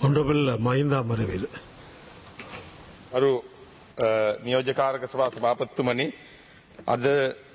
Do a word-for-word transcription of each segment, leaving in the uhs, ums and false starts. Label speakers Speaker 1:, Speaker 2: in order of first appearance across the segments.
Speaker 1: Honorable Mahinda Amaravil.
Speaker 2: අරු නියෝජ්‍යකාරක සභා සභාපතිතුමනි අද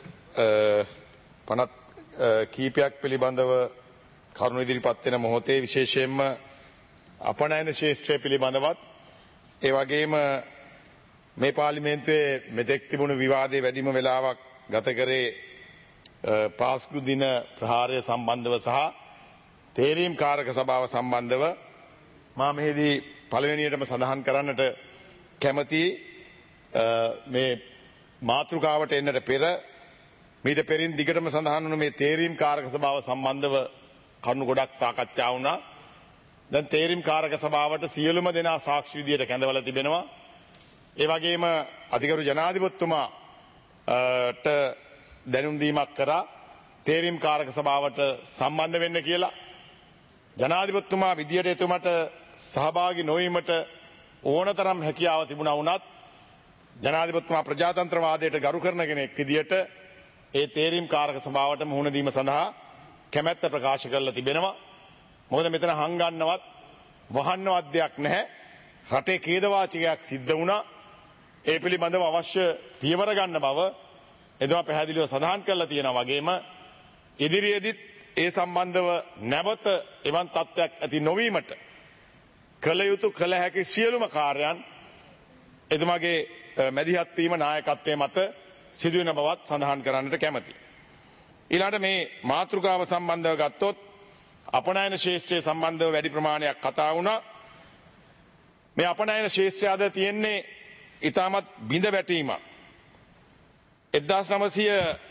Speaker 2: පනත් කීපයක් පිළිබඳව කරුණු ඉදිරිපත් වෙන මොහොතේ විශේෂයෙන්ම අපනයන ශේෂ්ත්‍රය පිළිබඳවත් ඒ වගේම මේ පාර්ලිමේන්තුවේ මෙතෙක් තිබුණු විවාදයේ වැඩිම වෙලාවක් ගත කරේ පාස්කු දින ප්‍රහාරය සම්බන්ධව සහ තේරීම් කාරක සභාව සම්බන්ධව මා මෙහිදී පළවෙනියටම සඳහන් කරන්නට කැමති මේ මාතෘකාවට එන්නට පෙර මීට පෙරින් දිගටම සඳහන් වුණු මේ තේරීම් කාරක සභාව සම්බන්ධව කරුණු ගොඩක් සාකච්ඡා වුණා. දැන් තේරීම් කාරක සභාවට සියලුම දෙනා සාක්ෂි විදියට කැඳවලා තිබෙනවා. ඒ වගේම අධිකරු ජනාධිපතිතුමාට දැනුම් දීමක් කරා තේරීම් කාරක සභාවට සම්බන්ධ වෙන්න කියලා. ජනාධිපතිතුමා විදියට එතුමට සහභාගී නොවීමට ඕනතරම් හැකියාව තිබුණා වුණත් ජනාධිපතිතුමා ප්‍රජාතන්ත්‍රවාදයට ගරු කරන කෙනෙක් විදියට ඒ තේරීම් කාරක සභාවට මුහුණ දීම සඳහා කැමැත්ත ප්‍රකාශ කරලා තිබෙනවා. මොකද මෙතන හංගන්නවත් වහන්නවත් දෙයක් නැහැ. රටේ ඛේදවාචකයක් සිද්ධ වුණා. ඒ පිළිබඳව අවශ්‍ය පියවර ගන්න බව එතුමා පැහැදිලිව සඳහන් කරලා තියෙනවා. වගේම ඉදිරියේදීත් ඒ සම්බන්ධව නැවත එවන් තත්ත්වයක් ඇති නොවීමට කළ යුතු කළ හැකි සියලුම කාර්යයන් එතුමාගේ මැදිහත් වීම නායකත්වයේ මත සිදුවෙන බවත් සඳහන් කරන්නට කැමැතියි. ඊළඟට මේ මාතෘකාව සම්බන්ධව ගත්තොත් අපනයන ශේෂ්ත්‍රය සම්බන්ධව වැඩි ප්‍රමාණයක් කතා වුණා. මේ අපනයන ශේෂ්ත්‍රය අද තියෙන්නේ ඉතාමත් බිඳ වැටීම. එක්දාස් නවසිය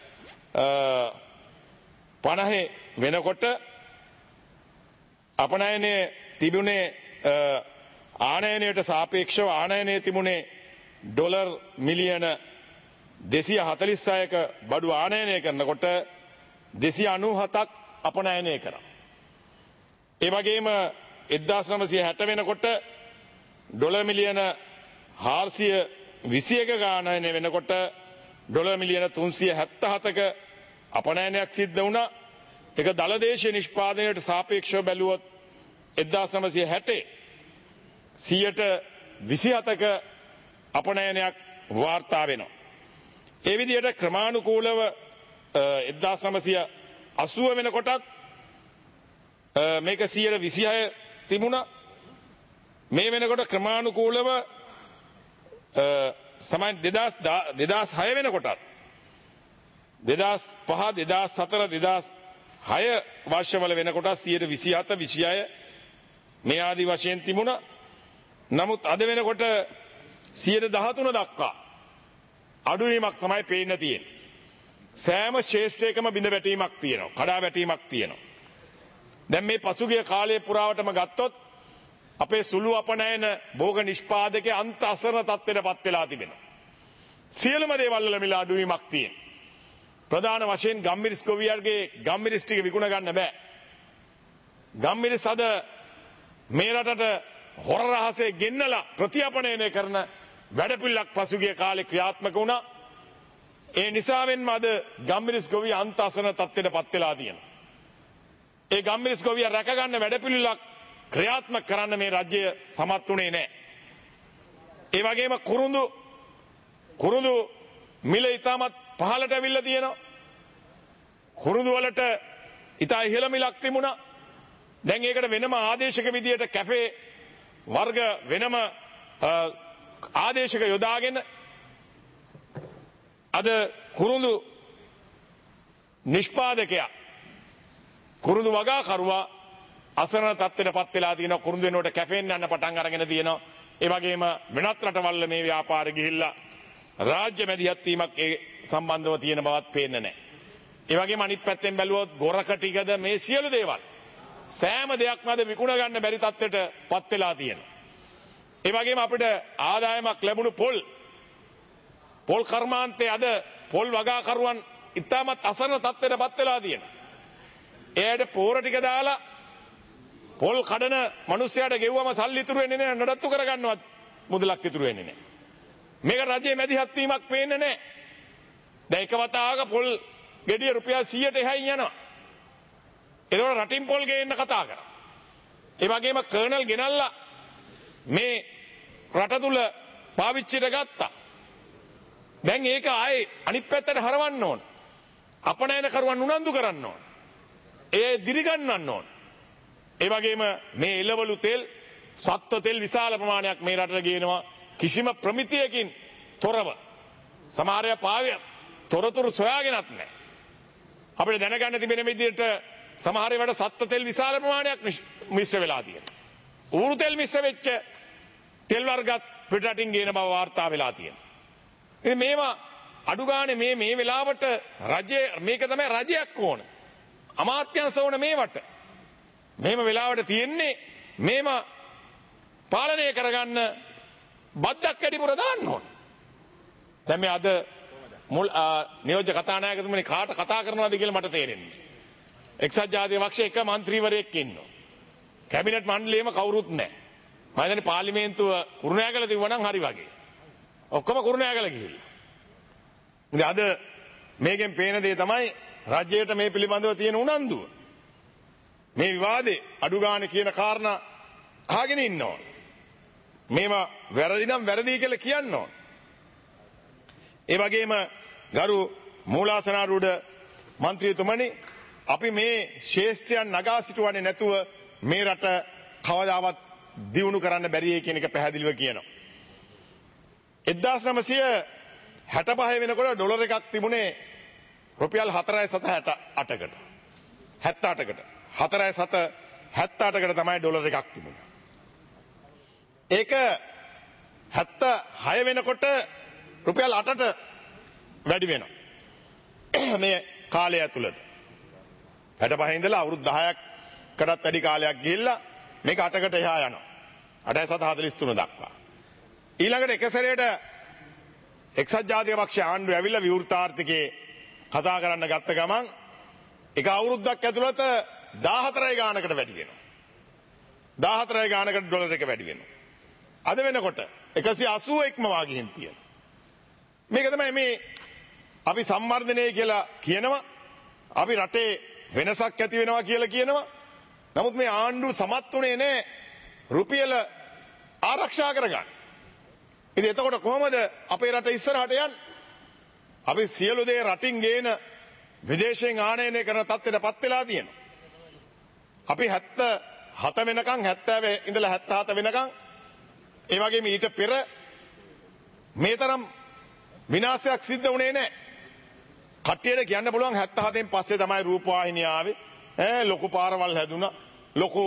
Speaker 2: පනහ වෙනකොට අපනයනයේ තිබුණේ ආනයනයට සාපේක්ෂව ආනයනයේ තිබුණේ ඩොලර් මිලියන දෙසිය හතලිස් හයක බඩු ආනයනය කරනකොට දෙසිය අනූහතක් අපනයනය කරා. ඒ වගේම එක්දාස් නවසිය හැට වෙනකොට ඩොලර් මිලියන හාරසිය විසියක ආනයනය වෙනකොට ඩොලර් මිලියන තුන්සිය හැත්තහතක අපනයනයක් සිද්ධ වුණා. ඒක දළදේශීය නිෂ්පාදනයට සාපේක්ෂව බැලුවොත් එක්දාස් නවසිය හැට සියයට විසිහතක අපනයනයක් වාර්තා වෙනවා. ඒ විදිහට ක්‍රමානුකූලව එක්දාස් නවසිය අසූව වෙනකොටත් මේක සියයට විසිහය තිබුණා. මේ වෙනකොට ක්‍රමානුකූලව සමන් දෙදාස් හය වෙනකොටත් දෙදාස් පහ දෙදාස් හතර දෙදාස් හය වර්ෂවල වෙනකොට සියයට විසිහත විසිහය මේ ආදි වශයෙන් තිබුණා. නමුත් අද වෙනකොට සියයට දහතුන දක්වා අඩුවීමක් තමයි පේන්න තියෙන්නේ. සෑම ශේෂ්ත්‍රයකම බිඳ වැටීමක් තියෙනවා. කඩා වැටීමක් තියෙනවා. දැන් මේ පසුගිය කාලය පුරාවටම ගත්තොත් අපේ සුළු අපනයන භෝග නිෂ්පාදකයේ අන්ත අසරණ තත්ත්වයට පත් වෙලා තිබෙනවා. සියලුම දේවල් වල මිල අඩුවීමක් තියෙනවා. ප්‍රධාන වශයෙන් ගම්මිරිස් ගොවියන්ගේ ගම්මිරිස් ටික විකුණ ගන්න බෑ. ගම්මිරිස් අද මේ රටට හොර රහසේ ගෙන්නලා ප්‍රතිඅපනයනය කරන වැඩපිළිවෙලක් පසුගිය කාලේ ක්‍රියාත්මක වුණා. ඒ නිසාවෙන්ම අද ගම්මිරිස් ගොවිය අන්ත අසරණ තත්ත්වයට පත් වෙලා තියෙනවා. ඒ ගම්මිරිස් ගොවිය රැක ගන්න වැඩපිළිවෙලක් ක්‍රියාත්මක කරන්න මේ රාජ්‍ය සමත් වුණේ නැහැ. ඒ වගේම කුරුඳු කුරුඳු මිල ඉතාමත් පහළට ඇවිල්ලා තියෙනවා. කුරුඳු වලට ඉතා ඉහළ මිලක් තිබුණා. දැන් ඒකට වෙනම ආදේශක විදියට කැෆේ වර්ග වෙනම ආදේශක යොදාගෙන අද කුරුඳු නිෂ්පාදකයා කුරුඳු වගාකරුවා අසරණ තත්ත්වයට පත් වෙලා තියෙනවා. කුරුඳු වෙනකොට කැෆේන් යන්න පටන් අරගෙන තියෙනවා. ඒ වගේම වෙනත් රටවල් මේ ව්‍යාපාරෙ ගිහිල්ලා රාජ්‍ය මැදිහත් වීමක් ඒ සම්බන්ධව තියෙන බවත් පේන්නේ නැහැ. ඒ වගේම අනිත් පැත්තෙන් බැලුවොත් ගොරක ටිකද මේ සියලු දේවල් සෑම දෙයක්ම අද විකුණ ගන්න බැරි තත්ත්වයට පත් වෙලා තියෙනවා. ඒ වගේම අපිට ආදායමක් ලැබුණු පොල් පොල් කර්මාන්තයේ අද පොල් වගාකරුවන් ඉතාමත් අසරණ තත්ත්වයට පත් වෙලා තියෙනවා. එයාට පෝර ටික දාලා පොල් කඩන මිනිස්සයාට ගෙව්වම සල්ලි ඉතුරු වෙන්නේ නැහැ. නඩත්තු කරගන්නවත් මුදලක් ඉතුරු වෙන්නේ නැහැ. මේක රජයේ මැදිහත් වීමක් පේන්නේ නැහැ. දැන් එක වතාවක පොල් ගෙඩිය රුපියල් සීයට එහායින් යනවා. ඒකෝර රටින් පොල් ගේන්න කතා කරා. ඒ වගේම කර්නල් ගෙනල්ලා මේ රට තුල පාවිච්චිට ගත්තා. දැන් ඒක ආයේ අනිත් පැත්තට හරවන්න ඕන. අපනයන කරුවන් උනන්දු කරන්න ඕන. ඒ දිරිගන්නන්න ඕන. ඒ වගේම මේ එළවලු තෙල් සත්ව තෙල් විශාල ප්‍රමාණයක් මේ රටට ගේනවා කිසිම ප්‍රමිතියකින් තොරව. සමහරය පාවිය තොරතුරු සොයාගෙනත් නැහැ. අපිට දැනගන්න තිබෙන විදිහට සමහර වෙලාවට සත්ව තෙල් විශාල ප්‍රමාණයක් මිශ්‍ර වෙලා තියෙනවා. ඌරු තෙල් මිශ්‍ර වෙච්ච තෙල් වර්ගත් පිටරටින් ගේන බව වාර්තා වෙලා තියෙනවා. ඉතින් මේවා අඩු ගානේ මේ මේ වෙලාවට රජය මේක තමයි රජයක් ඕන. අමාත්‍යංශ ඕන මේවට. මේම වෙලාවට තියෙන්නේ මේම පාලනය කරගන්න බද්දක් වැඩිපුර දාන්න ඕන. දැන් මේ අද මුල් නියෝජ්‍ය කතානායකතුමනි කාට කතා කරනවද කියලා මට තේරෙන්නේ. එක්සත් ජාතික පක්ෂයේ එක മന്ത്രിවරයෙක් ඉන්නවා. කැබිනට් මණ්ඩලයේම කවුරුත් නැහැ. මම හිතන්නේ පාර්ලිමේන්තුව කුරුණෑගල තිබුණා නම් හරි වගේ. ඔක්කොම කුරුණෑගල ගිහිල්ලා. ඉතින් අද මේකෙන් පේන දේ තමයි රජයට මේ පිළිබඳව තියෙන උනන්දුව. මේ විවාදේ අඩු ගන්න කියන කාරණා අහගෙන ඉන්නවා. මේවා වැරදි නම් වැරදි කියලා කියන්න ඕන. ඒ වගේම ගරු මූලාසනාරූඪ മന്ത്രിතුමනි අපි මේ ශේෂ්ත්‍රයන් නගා සිටුවන්නේ නැතුව මේ රට කවදාවත් දියුණු කරන්න බැරියි කියන එක පැහැදිලිව කියනවා. එක්දාස් නවසිය හැටපහ වෙනකොට ඩොලර් එකක් තිබුණේ රුපියල් හතරයි සත හැට අටකට. හැත්ත අටකට. හතරයි සත හැත්ත අටකට තමයි ඩොලර් එකක් තිබුණේ. ඒක හැත්ත හය වෙනකොට රුපියල් අටට වැඩි වෙනවා. මේ කාලය ඇතුළත. හැටපහ ඉඳලා අවුරුදු දහයකටත් වැඩි කාලයක් ගිහිල්ලා මේක අටකට එහා යනවා. අටයි සත හතළිස් තුන දක්වා. ඊළඟට එක සැරේට එක්සත් ජාතික පක්ෂ ආණ්ඩුව ඇවිල්ලා විවෘත ආර්ථිකයේ කතා කරන්න ගත්ත ගමන් එක අවුරුද්දක් ඇතුළත දාහතරයි ගානකට වැඩි වෙනවා. දාහතරයි ගානකට ඩොලර් එක වැඩි වෙනවා. අද වෙනකොට එකසිය අසූ ඉක්මවා ගිහින් තියෙනවා. මේක තමයි මේ අපි සම්වර්ධනය කියලා කියනවා. අපි රටේ වෙනසක් ඇති වෙනවා කියලා කියනවා. නමුත් මේ ආණ්ඩුව සමත් වුණේ නැහැ රුපියල ආරක්ෂා කරගන්න. ඉතින් එතකොට කොහොමද අපේ රට ඉස්සරහට යන්නේ? අපි සියලු දේ රටින් ගේන විදේශයෙන් ආනයනය කරන තත්ත්වයට පත් වෙලා තියෙනවා. අපි හැත්ත හත වෙනකන් හැත්තෑ ඉඳලා හැත්ත හත වෙනකන් ඒ වගේම ඊට පෙර මේ තරම් විනාශයක් සිද්ධ වුණේ නැහැ. කට්ටියට කියන්න පුළුවන් හැත්ත හතෙන් පස්සේ තමයි රූපවාහිනිය ආවේ. ඈ ලොකු පාරවල් හැදුනා. ලොකු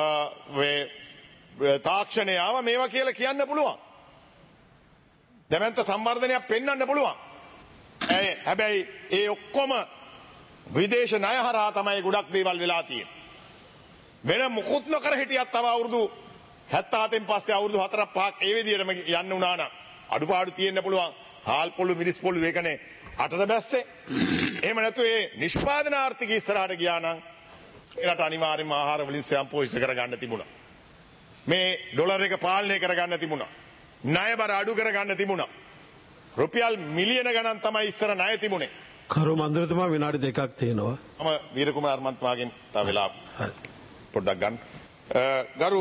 Speaker 2: තාක්ෂණය ආවා මේවා කියලා කියන්න පුළුවන්. දැවැන්ත සංවර්ධනයක් පෙන්වන්න පුළුවන්. හැබැයි ඒ ඔක්කොම විදේශ ණය හරහා තමයි ගොඩක් දේවල් වෙලා තියෙන්නේ. වෙන මොකුත් නොකර හිටියත් තව අවුරුදු හැත්ත හතෙන් පස්සේ අවුරුදු හතරක් පහක් ඒ විදිහටම යන්න උනා නම් අඩුපාඩු තියෙන්න පුළුවන්. හාල් පොළු මිරිස් පොළු ඒකනේ අටට බැස්සේ. එහෙම නැතු ඒ නිෂ්පාදන ආර්ථිකය ඉස්සරහට ගියා නම් ඒකට අනිවාර්යයෙන්ම ආහාර වලින් ස්වයං පෝෂිත කරගන්න තිබුණා. මේ ඩොලර් එක පාලනය කරගන්න තිබුණා. ණය බර අඩු කරගන්න තිබුණා. රුපියල් මිලියන ගණන් තමයි ඉස්සර ණය තිබුණේ.
Speaker 1: කරු මන්ත්‍රීතුමා විනාඩි දෙකක් තියෙනවා.
Speaker 2: මම වීරකුමාර මන්ත්‍රාගෙන් තව වෙලා පොඩ්ඩක් ගන්න. ගරු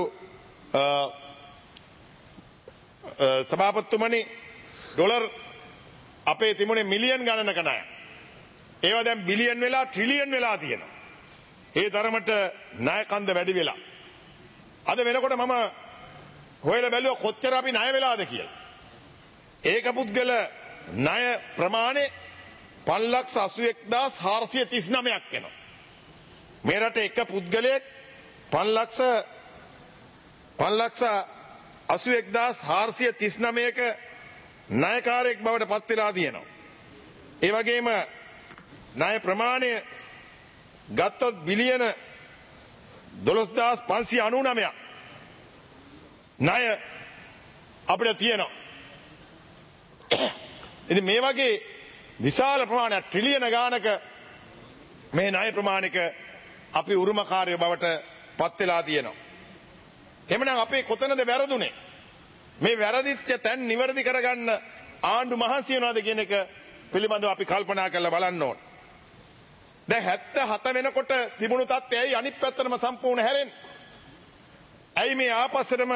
Speaker 2: සභාපතිතුමනි ඩොලර් අපේ තිබුණේ මිලියන් ගණනක ණය. ඒවා දැන් බිලියන් වෙලා ට්‍රිලියන් වෙලා තියෙනවා. ඒ තරමට ණය කන්ද වැඩි වෙලා. අද වෙනකොට මම හොයලා බැලුවා කොච්චර අපි ණය වෙලාද කියලා. ඒක පුද්ගල ණය ප්‍රමාණය පන්ලක්ෂ අසූ එක්දාස් හාරසිය තිස් නවයක් වෙනවා. මේ රටේ එක පුද්ගලයෙක් පන්ලක්ෂ පන්ලක්ෂ අසූ එක්දාස් හාරසිය තිස් නවයක ණයකාරයෙක් බවට පත් වෙලා තියෙනවා. ඒ වගේම ණය ප්‍රමාණය ගත්තොත් බිලියන දොළොස්දාස් පන්සිය අනූ නවයක් ණය අපිට තියෙනවා. ඉතින් මේ වගේ විශාල ප්‍රමාණයක් ට්‍රිලියන ගානක මේ ණය ප්‍රමාණික අපි උරුමකාරය බවට පත් වෙලා තියෙනවා. එහෙමනම් අපේ කොතනද වැරදුනේ? මේ වැරදිච්ච තැන් නිවැරදි කරගන්න ආණ්ඩු මහන්සි වෙනවද කියන එක පිළිබඳව අපි කල්පනා කරලා බලන්න ඕන. දැන් හැත්ත හත වෙනකොට තිබුණු තත්ත්වය ඇයි අනිත් පැත්තටම සම්පූර්ණ හැරෙන්නේ? ඇයි මේ ආපස්සටම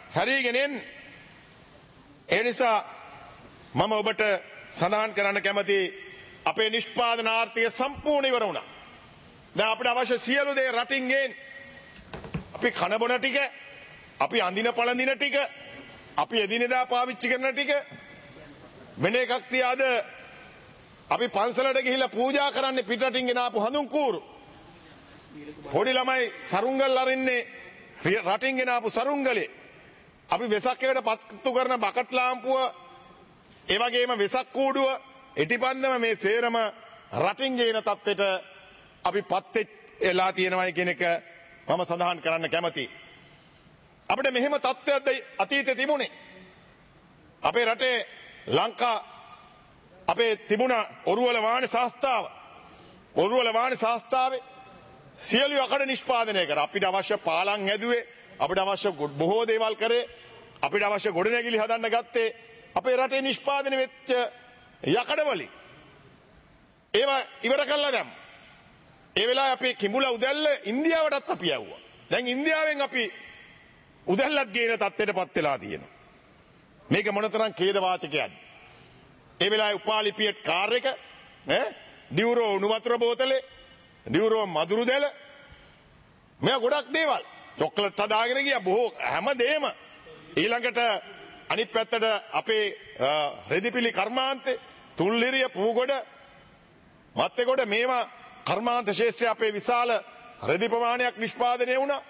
Speaker 2: හැරීගෙන එන්නේ. ඒ නිසා මම ඔබට සඳහන් කරන්න කැමති අපේ නිෂ්පාදන ආර්ථිකය සම්පූර්ණ ඉවර වුණා. දැන් අපිට අවශ්‍ය සියලු දේ රටින් ගේන්න. අපි කන බොන ටික, අපි අඳින පළඳින ටික, අපි එදිනෙදා පාවිච්චි කරන ටික වෙන එකක් තියාද අපි පන්සලට ගිහිල්ලා පූජා කරන්නේ පිටරටින් ගෙන ආපු හඳුන් කූරු. පොඩි ළමයි සරුංගල් අරින්නේ රටින් ගෙන ආපු සරුංගලේ. අපි වෙසක් එකට පත්තු කරන බකට් ලාම්පුව, ඒ වගේම වෙසක් කූඩුව, එටිපන්දම මේ සේරම රටින් ගේන තත්ත්වයට අපි පත් වෙලා තියෙනවයි කියන එක මම සඳහන් කරන්න කැමතියි. අපිට මෙහෙම තත්ත්වයක්ද අතීතේ තිබුණේ. අපේ රටේ ලංකා අපේ තිබුණ ඔරුවල වාණ ශාස්ත්‍රාව ඔරුවල වාණ ශාස්ත්‍රාවේ සියලු යකඩ නිෂ්පාදනය කර අපිට අවශ්‍ය පාලම් හැදුවේ, අපිට අවශ්‍ය බොහෝ දේවල් කරේ, අපිට අවශ්‍ය ගොඩනැගිලි හදන්න ගත්තේ අපේ රටේ නිෂ්පාදනය වෙච්ච යකඩ වලින්. ඒවා ඉවර කළා දැම්ම. ඒ වෙලාවේ අපේ කිඹුල උදැල්ල ඉන්දියාවටත් අපි යවුවා. දැන් ඉන්දියාවෙන් අපි උදැල්ලත් ගේන තත්ත්වයටපත් වෙලා තියෙනවා. මේක මොනතරම් ඛේද වාචකයක්ද? ඒ වෙලාවේ උපාලිපියට් කාර් එක, ඈ ඩියුරෝ උණු වතුර බෝතලේ, ඩියුරෝ මදුරු දැල, මේ ගොඩක් දේවල් චොක්ලට් හදාගෙන ගියා බොහෝ හැමදේම. ඊළඟට අනිත් පැත්තට අපේ රෙදිපිලි කර්මාන්තේ, තුල්ලිරිය, පූගොඩ, මත්තේගොඩ මේවා කර්මාන්ත ශේෂ්ත්‍රයේ අපේ විශාල රෙදි ප්‍රමාණයක් නිෂ්පාදනය වුණා.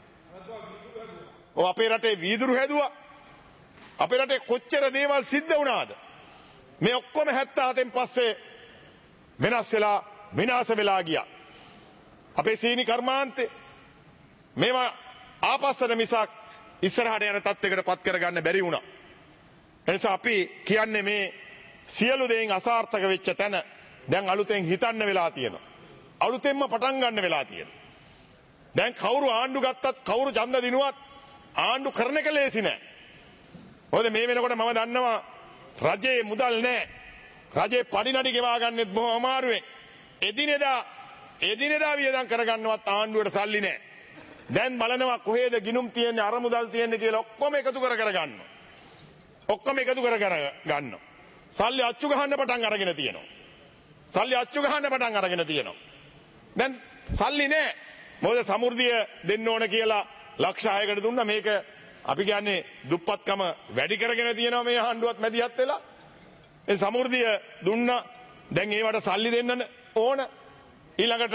Speaker 2: ඔව් අපේ රටේ වීදුරු හැදුවා. අපේ රටේ කොච්චර දේවල් සිද්ධ වුණාද? මේ ඔක්කොම හැත්තෑහතෙන් පස්සේ වෙනස් වෙලා විනාශ වෙලා ගියා. අපේ සීනි කර්මාන්තේ මේවා ආපස්සට මිසක් ඉස්සරහට යන තත්යකට පත් කරගන්න බැරි වුණා. එනිසා අපි කියන්නේ මේ සියලු දේන් අසාර්ථක වෙච්ච තැන දැන් අලුතෙන් හිතන්න වෙලා තියෙනවා. අලුතෙන්ම පටන් ගන්න වෙලා තියෙනවා. දැන් කවුරු ආණ්ඩු ගත්තත් කවුරු ඡන්ද දිනුවත් ආණ්ඩු කරන එක ලේසි නෑ. මොකද මේ වෙනකොට මම දන්නවා රජයේ මුදල් නෑ. රජයේ පඩි නඩි ගෙවා ගන්නෙත් බොහොම අමාරුවෙන්. එදිනෙදා එදිනෙදා වියදම් කරගන්නවත් ආණ්ඩුවට සල්ලි නෑ. දැන් බලනවා කොහෙද ගිනුම් තියෙන්නේ, අර මුදල් තියෙන්නේ කියලා ඔක්කොම එකතු කර කර ගන්නවා. ඔක්කොම එකතු කර කර ගන්නවා. සල්ලි අච්චු ගහන්න පටන් අරගෙන තියෙනවා. සල්ලි අච්චු ගහන්න පටන් අරගෙන තියෙනවා. දැන් සල්ලි නෑ. මොකද සමෘද්ධිය දෙන්න ඕන කියලා ලක්ෂ හයකට දුන්නා. මේක අපි කියන්නේ දුප්පත්කම වැඩි කරගෙන තියෙනවා මේ ආණ්ඩුවත් මැදිහත් වෙලා. ඒ සමෘද්ධිය දුන්නා. දැන් ඒවට සල්ලි දෙන්න ඕන. ඊළඟට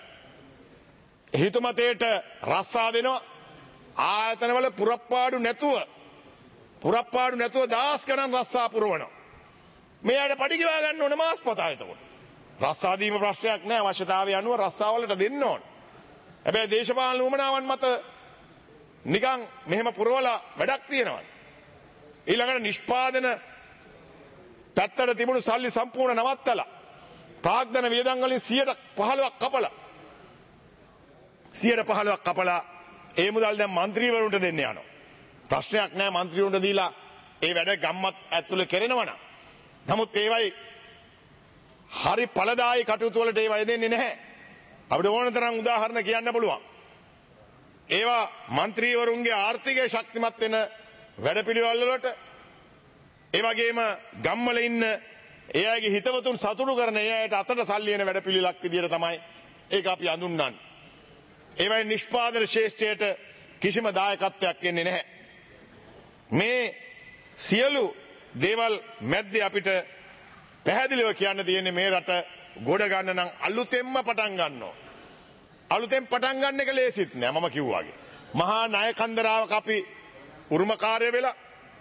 Speaker 2: හිතමතේට රස්සා දෙනවා. ආයතනවල පුරප්පාඩු නැතුව පුරප්පාඩු නැතුව දහස් ගණන් රස්සා පුරවනවා. මෙයාට පඩි ගෙවා ගන්න ඕන මාස්පතා. එතකොට රස්සා දීම ප්‍රශ්නයක් නෑ. අවශ්‍යතාවය අනුව රස්සාවලට දෙන්න ඕන. හැබැයි දේශපාලන උවමනාවන් මත නිකන් මෙහෙම පුරවලා වැඩක් තියෙනවා. ඊළඟට නිෂ්පාදන පැත්තට තිබුණු සල්ලි සම්පූර්ණ නවත්තලා ප්‍රාග්ධන වියදම් වලින් සියයට පහළොවක් කපලා සියයට පහළොවක් කපලා ඒ මුදල් දැන් മന്ത്രിවරුන්ට දෙන්න යනවා. ප්‍රශ්නයක් නෑ മന്ത്രിවරුන්ට දීලා ඒ වැඩ ගම්මත් ඇතුළේ කරනවනම්. නමුත් ඒවයි හරි ඵලදායී කටයුතු වලට ඒවා දෙන්නේ නැහැ. අපිට ඕන තරම් උදාහරණ කියන්න පුළුවන්. ඒවා മന്ത്രിවරුන්ගේ ආර්ථිකය ශක්තිමත් වෙන වැඩපිළිවෙල වලට, ඒ වගේම ගම්වල ඉන්න ඒ අයගේ හිතවතුන් සතුටු කරන ඒ අයට අතට සල්ලි එන වැඩපිළිවෙලක් විදියට තමයි ඒක අපි අඳුන්වන්නේ. ඒවයි නිෂ්පාදන ශේෂ්ත්‍රයට කිසිම දායකත්වයක් එන්නේ නැහැ. මේ සියලු දේවල් මැද්දේ අපිට පැහැදිලිව කියන්න තියෙන්නේ මේ රට ගොඩ ගන්න නම් අලුතෙන්ම පටන් ගන්න ඕන. අලුතෙන් පටන් ගන්න එක ලේසිත් නෑ. මම කිව්වාගේ මහා ණය කන්දරාවක අපි උරුමකාරය වෙලා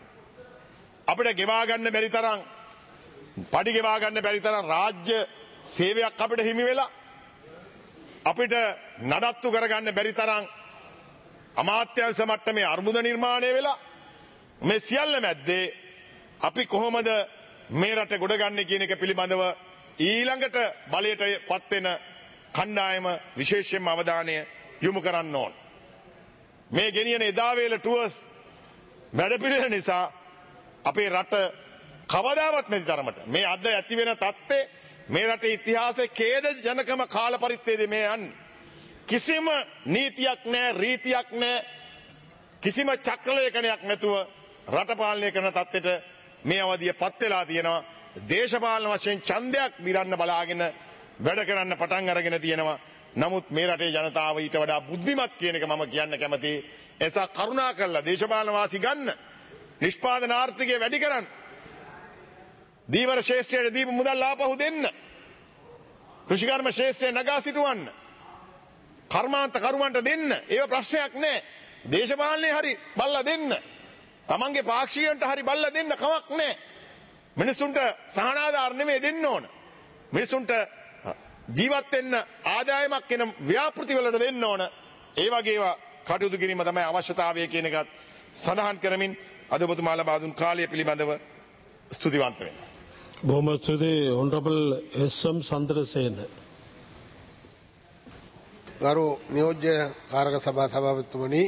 Speaker 2: අපිට ගෙවා ගන්න බැරි තරම්, පඩි ගෙවා ගන්න බැරි තරම් රාජ්‍ය සේවයක් අපිට හිමි වෙලා, අපිට නඩත්තු කරගන්න බැරි තරම් අමාත්‍යංශ මට්ටමේ අර්බුද නිර්මාණය වෙලා, මේ සියල්ල මැද්දේ අපි කොහොමද මේ රට ගොඩ ගන්න කියන එක පිළිබඳව ඊළඟට බලයට පත් වෙන කණ්ඩායම විශේෂයෙන්ම අවධානය යොමු කරන්න ඕන. මේ ගෙනියන එදා වේල ටුවර්ස් වැඩපිළිවෙල නිසා අපේ රට කවදාවත් නැති තරමට මේ අද ඇති වෙන තත්ත්වය මේ රටේ ඉතිහාසයේ ඛේද ජනකම කාල පරිච්ඡේදයේ මේ යන්නේ. කිසිම නීතියක් නැහැ, රීතියක් නැහැ, කිසිම චක්‍රලේඛනයක් නැතුව රට පාලනය කරන තත්ත්වයට මේ අවධිය පත් වෙලා තියෙනවා. දේශපාලන වශයෙන් ඡන්දයක් දිරන්න බලාගෙන වැඩ කරන්න පටන් අරගෙන තියෙනවා. නමුත් මේ රටේ ජනතාව ඊට වඩා බුද්ධිමත් කියන එක මම කියන්න කැමතියි. එසා කරුණා කරලා දේශපාලන වාසි ගන්න, නිෂ්පාදන ආර්ථිකය වැඩි කරන්න, දීවර ශේෂ්ත්‍රයට දීපු මුදල් ආපහු දෙන්න, කෘෂිකර්ම ශේෂ්ත්‍රය නගා සිටවන්න, කර්මාන්ත කරුවන්ට දෙන්න. ඒව ප්‍රශ්නයක් නෑ. දේශපාලනේ හරි බල්ලා දෙන්න, තමන්ගේ පාක්ෂිකයන්ට හරි බල්ලා දෙන්න කමක් නෑ. මිනිසුන්ට සහනාධාර නෙමෙයි දෙන්න ඕන. මිනිසුන්ට ජීවත් වෙන්න ආදායමක් වෙන ව්‍යාපෘති වලට දෙන්න ඕන. ඒ වගේ ඒවා කටයුතු කිරීම තමයි අවශ්‍යතාවය කියන එකත් සඳහන් කරමින් අද ඔබතුමාලා ලබා දුන් කාලය පිළිබඳව ස්තුතිවන්ත වෙනවා.
Speaker 1: බොහොම ස්තුතියි ඔනරබල් එස් එම් සන්දරසේන.
Speaker 3: ගරු නියෝජ්‍ය කාරක සභා සභාපතිතුමනි,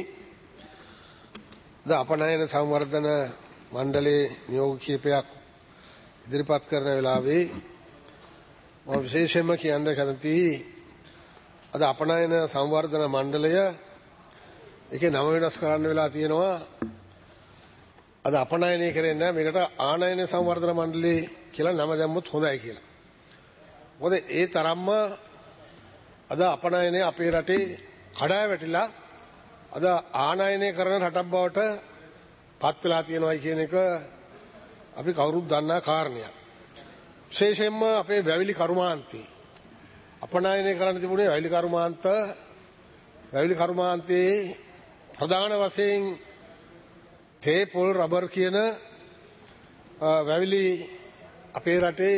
Speaker 3: ද අපනයන සංවර්ධන මණ්ඩලයේ නියෝග කීපයක් ඉදිරිපත් කරන වෙලාවේ මම විශේෂයෙන්ම කියන්න කැමතියි අද අපනයන සංවර්ධන මණ්ඩලය ඒකේ නම වෙනස් කරන්න වෙලා තියෙනවා. අද අපනයනය කරන්නේ නැහැ, මේකට ආනයන සංවර්ධන මණ්ඩලය කියලා නම දැම්මොත් හොඳයි කියලා. මොකද ඒ තරම්ම අද අපනයනය අපේ රටේ කඩා වැටිලා අද ආනයනය කරන රටක් බවට පත් වෙලා තියෙනවා කියන එක අපි කවුරුත් දන්නා කාරණයක්. විශේෂයෙන්ම අපේ වැවිලි කර්මාන්තේ අපනයනය කරන්න තිබුණේ වැවිලි කර්මාන්ත වැවිලි කර්මාන්තයේ ප්‍රධාන වශයෙන් තේ පොල් රබර් කියන වැවිලි අපේ රටේ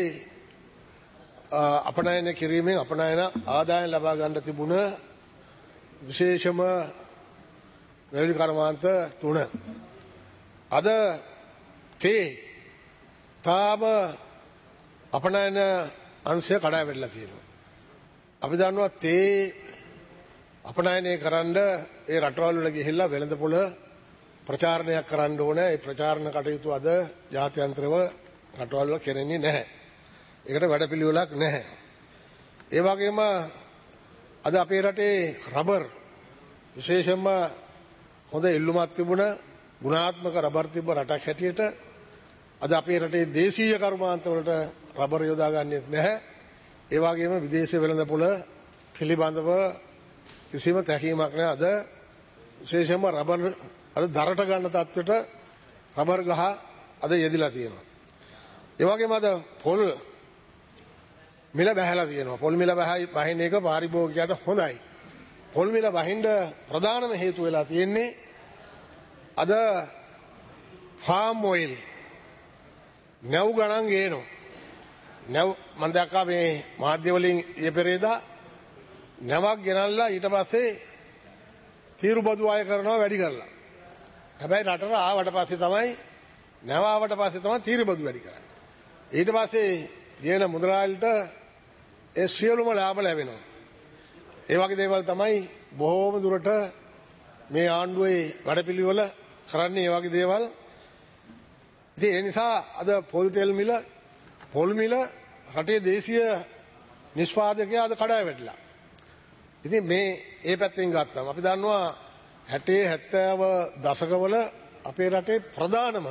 Speaker 3: අපනයන කිරීමෙන් අපනයන ආදායම් ලබා ගන්න තිබුණ විශේෂම වැවිලි කර්මාන්ත තුන. අද තේ තාම අපනයන අංශය කඩා වැටලා තියෙනවා. අපි දන්නවා තේ අපනයනය කරන්න ඒ රටවල් වල ගිහිල්ලා වෙළඳපොළ ප්‍රචාරණයක් කරන්න ඕනේ. ඒ ප්‍රචාරණ කටයුතු අද ජාත්‍යන්තරව රටවල් වල කෙරෙන්නේ නැහැ. ඒකට වැඩපිළිවෙලක් නැහැ. ඒ වගේම අද අපේ රටේ රබර් විශේෂයෙන්ම හොඳ ඉල්ලුමක් තිබුණ ගුණාත්මක රබර් තිබ්බ රටක් හැටියට අද අපේ රටේ දේශීය කර්මාන්ත වලට රබර් යොදා ගන්නෙත් නැහැ. ඒ වගේම විදේශ වෙළඳපොළ පිළිබඳව කිසිම තැකීමක් නැහැ. අද විශේෂයෙන්ම රබර් අද දරට ගන්න තත්ත්වයට රබර් ගහ අද යෙදිලා තියෙනවා. ඒ වගේම අද පොල් මිල බැහැලා තියෙනවා. පොල් මිල බහින එක පාරිභෝගිකයට හොඳයි. පොල් මිල බහින්න ප්‍රධානම හේතුව වෙලා තියෙන්නේ අද ෆාම් ඔයිල් නැව් ගණන් ගේනවා. නැව් මම දැක්කා මේ මාධ්‍ය වලින් ඊයේ පෙරේදා නැවක් ගෙනල්ලා ඊට පස්සේ තීරු බදු ආය කරනවා වැඩි කරලා. හැබැයි රටට ආවට පස්සේ තමයි නැව ආවට පස්සේ තමයි තීරු බදු වැඩි කරන්නේ. ඊට පස්සේ ගේන මුදලාලිට ඒ සියලුම ලාභ ලැබෙනවා. ඒ වගේ දේවල් තමයි බොහෝම දුරට මේ ආණ්ඩුවේ වැඩපිළිවෙල කරන්නේ. ඒ වගේ දේවල්. ඉතින් ඒ නිසා අද පොල් තෙල් මිල පොල් මිල රටේ දේශීය නිෂ්පාදකයා අද කඩා වැටිලා. ඉතින් මේ ඒ පැත්තෙන් ගත්තම අපි දන්නවා හැටේ හැත්තෑව දශකවල අපේ රටේ ප්‍රධානම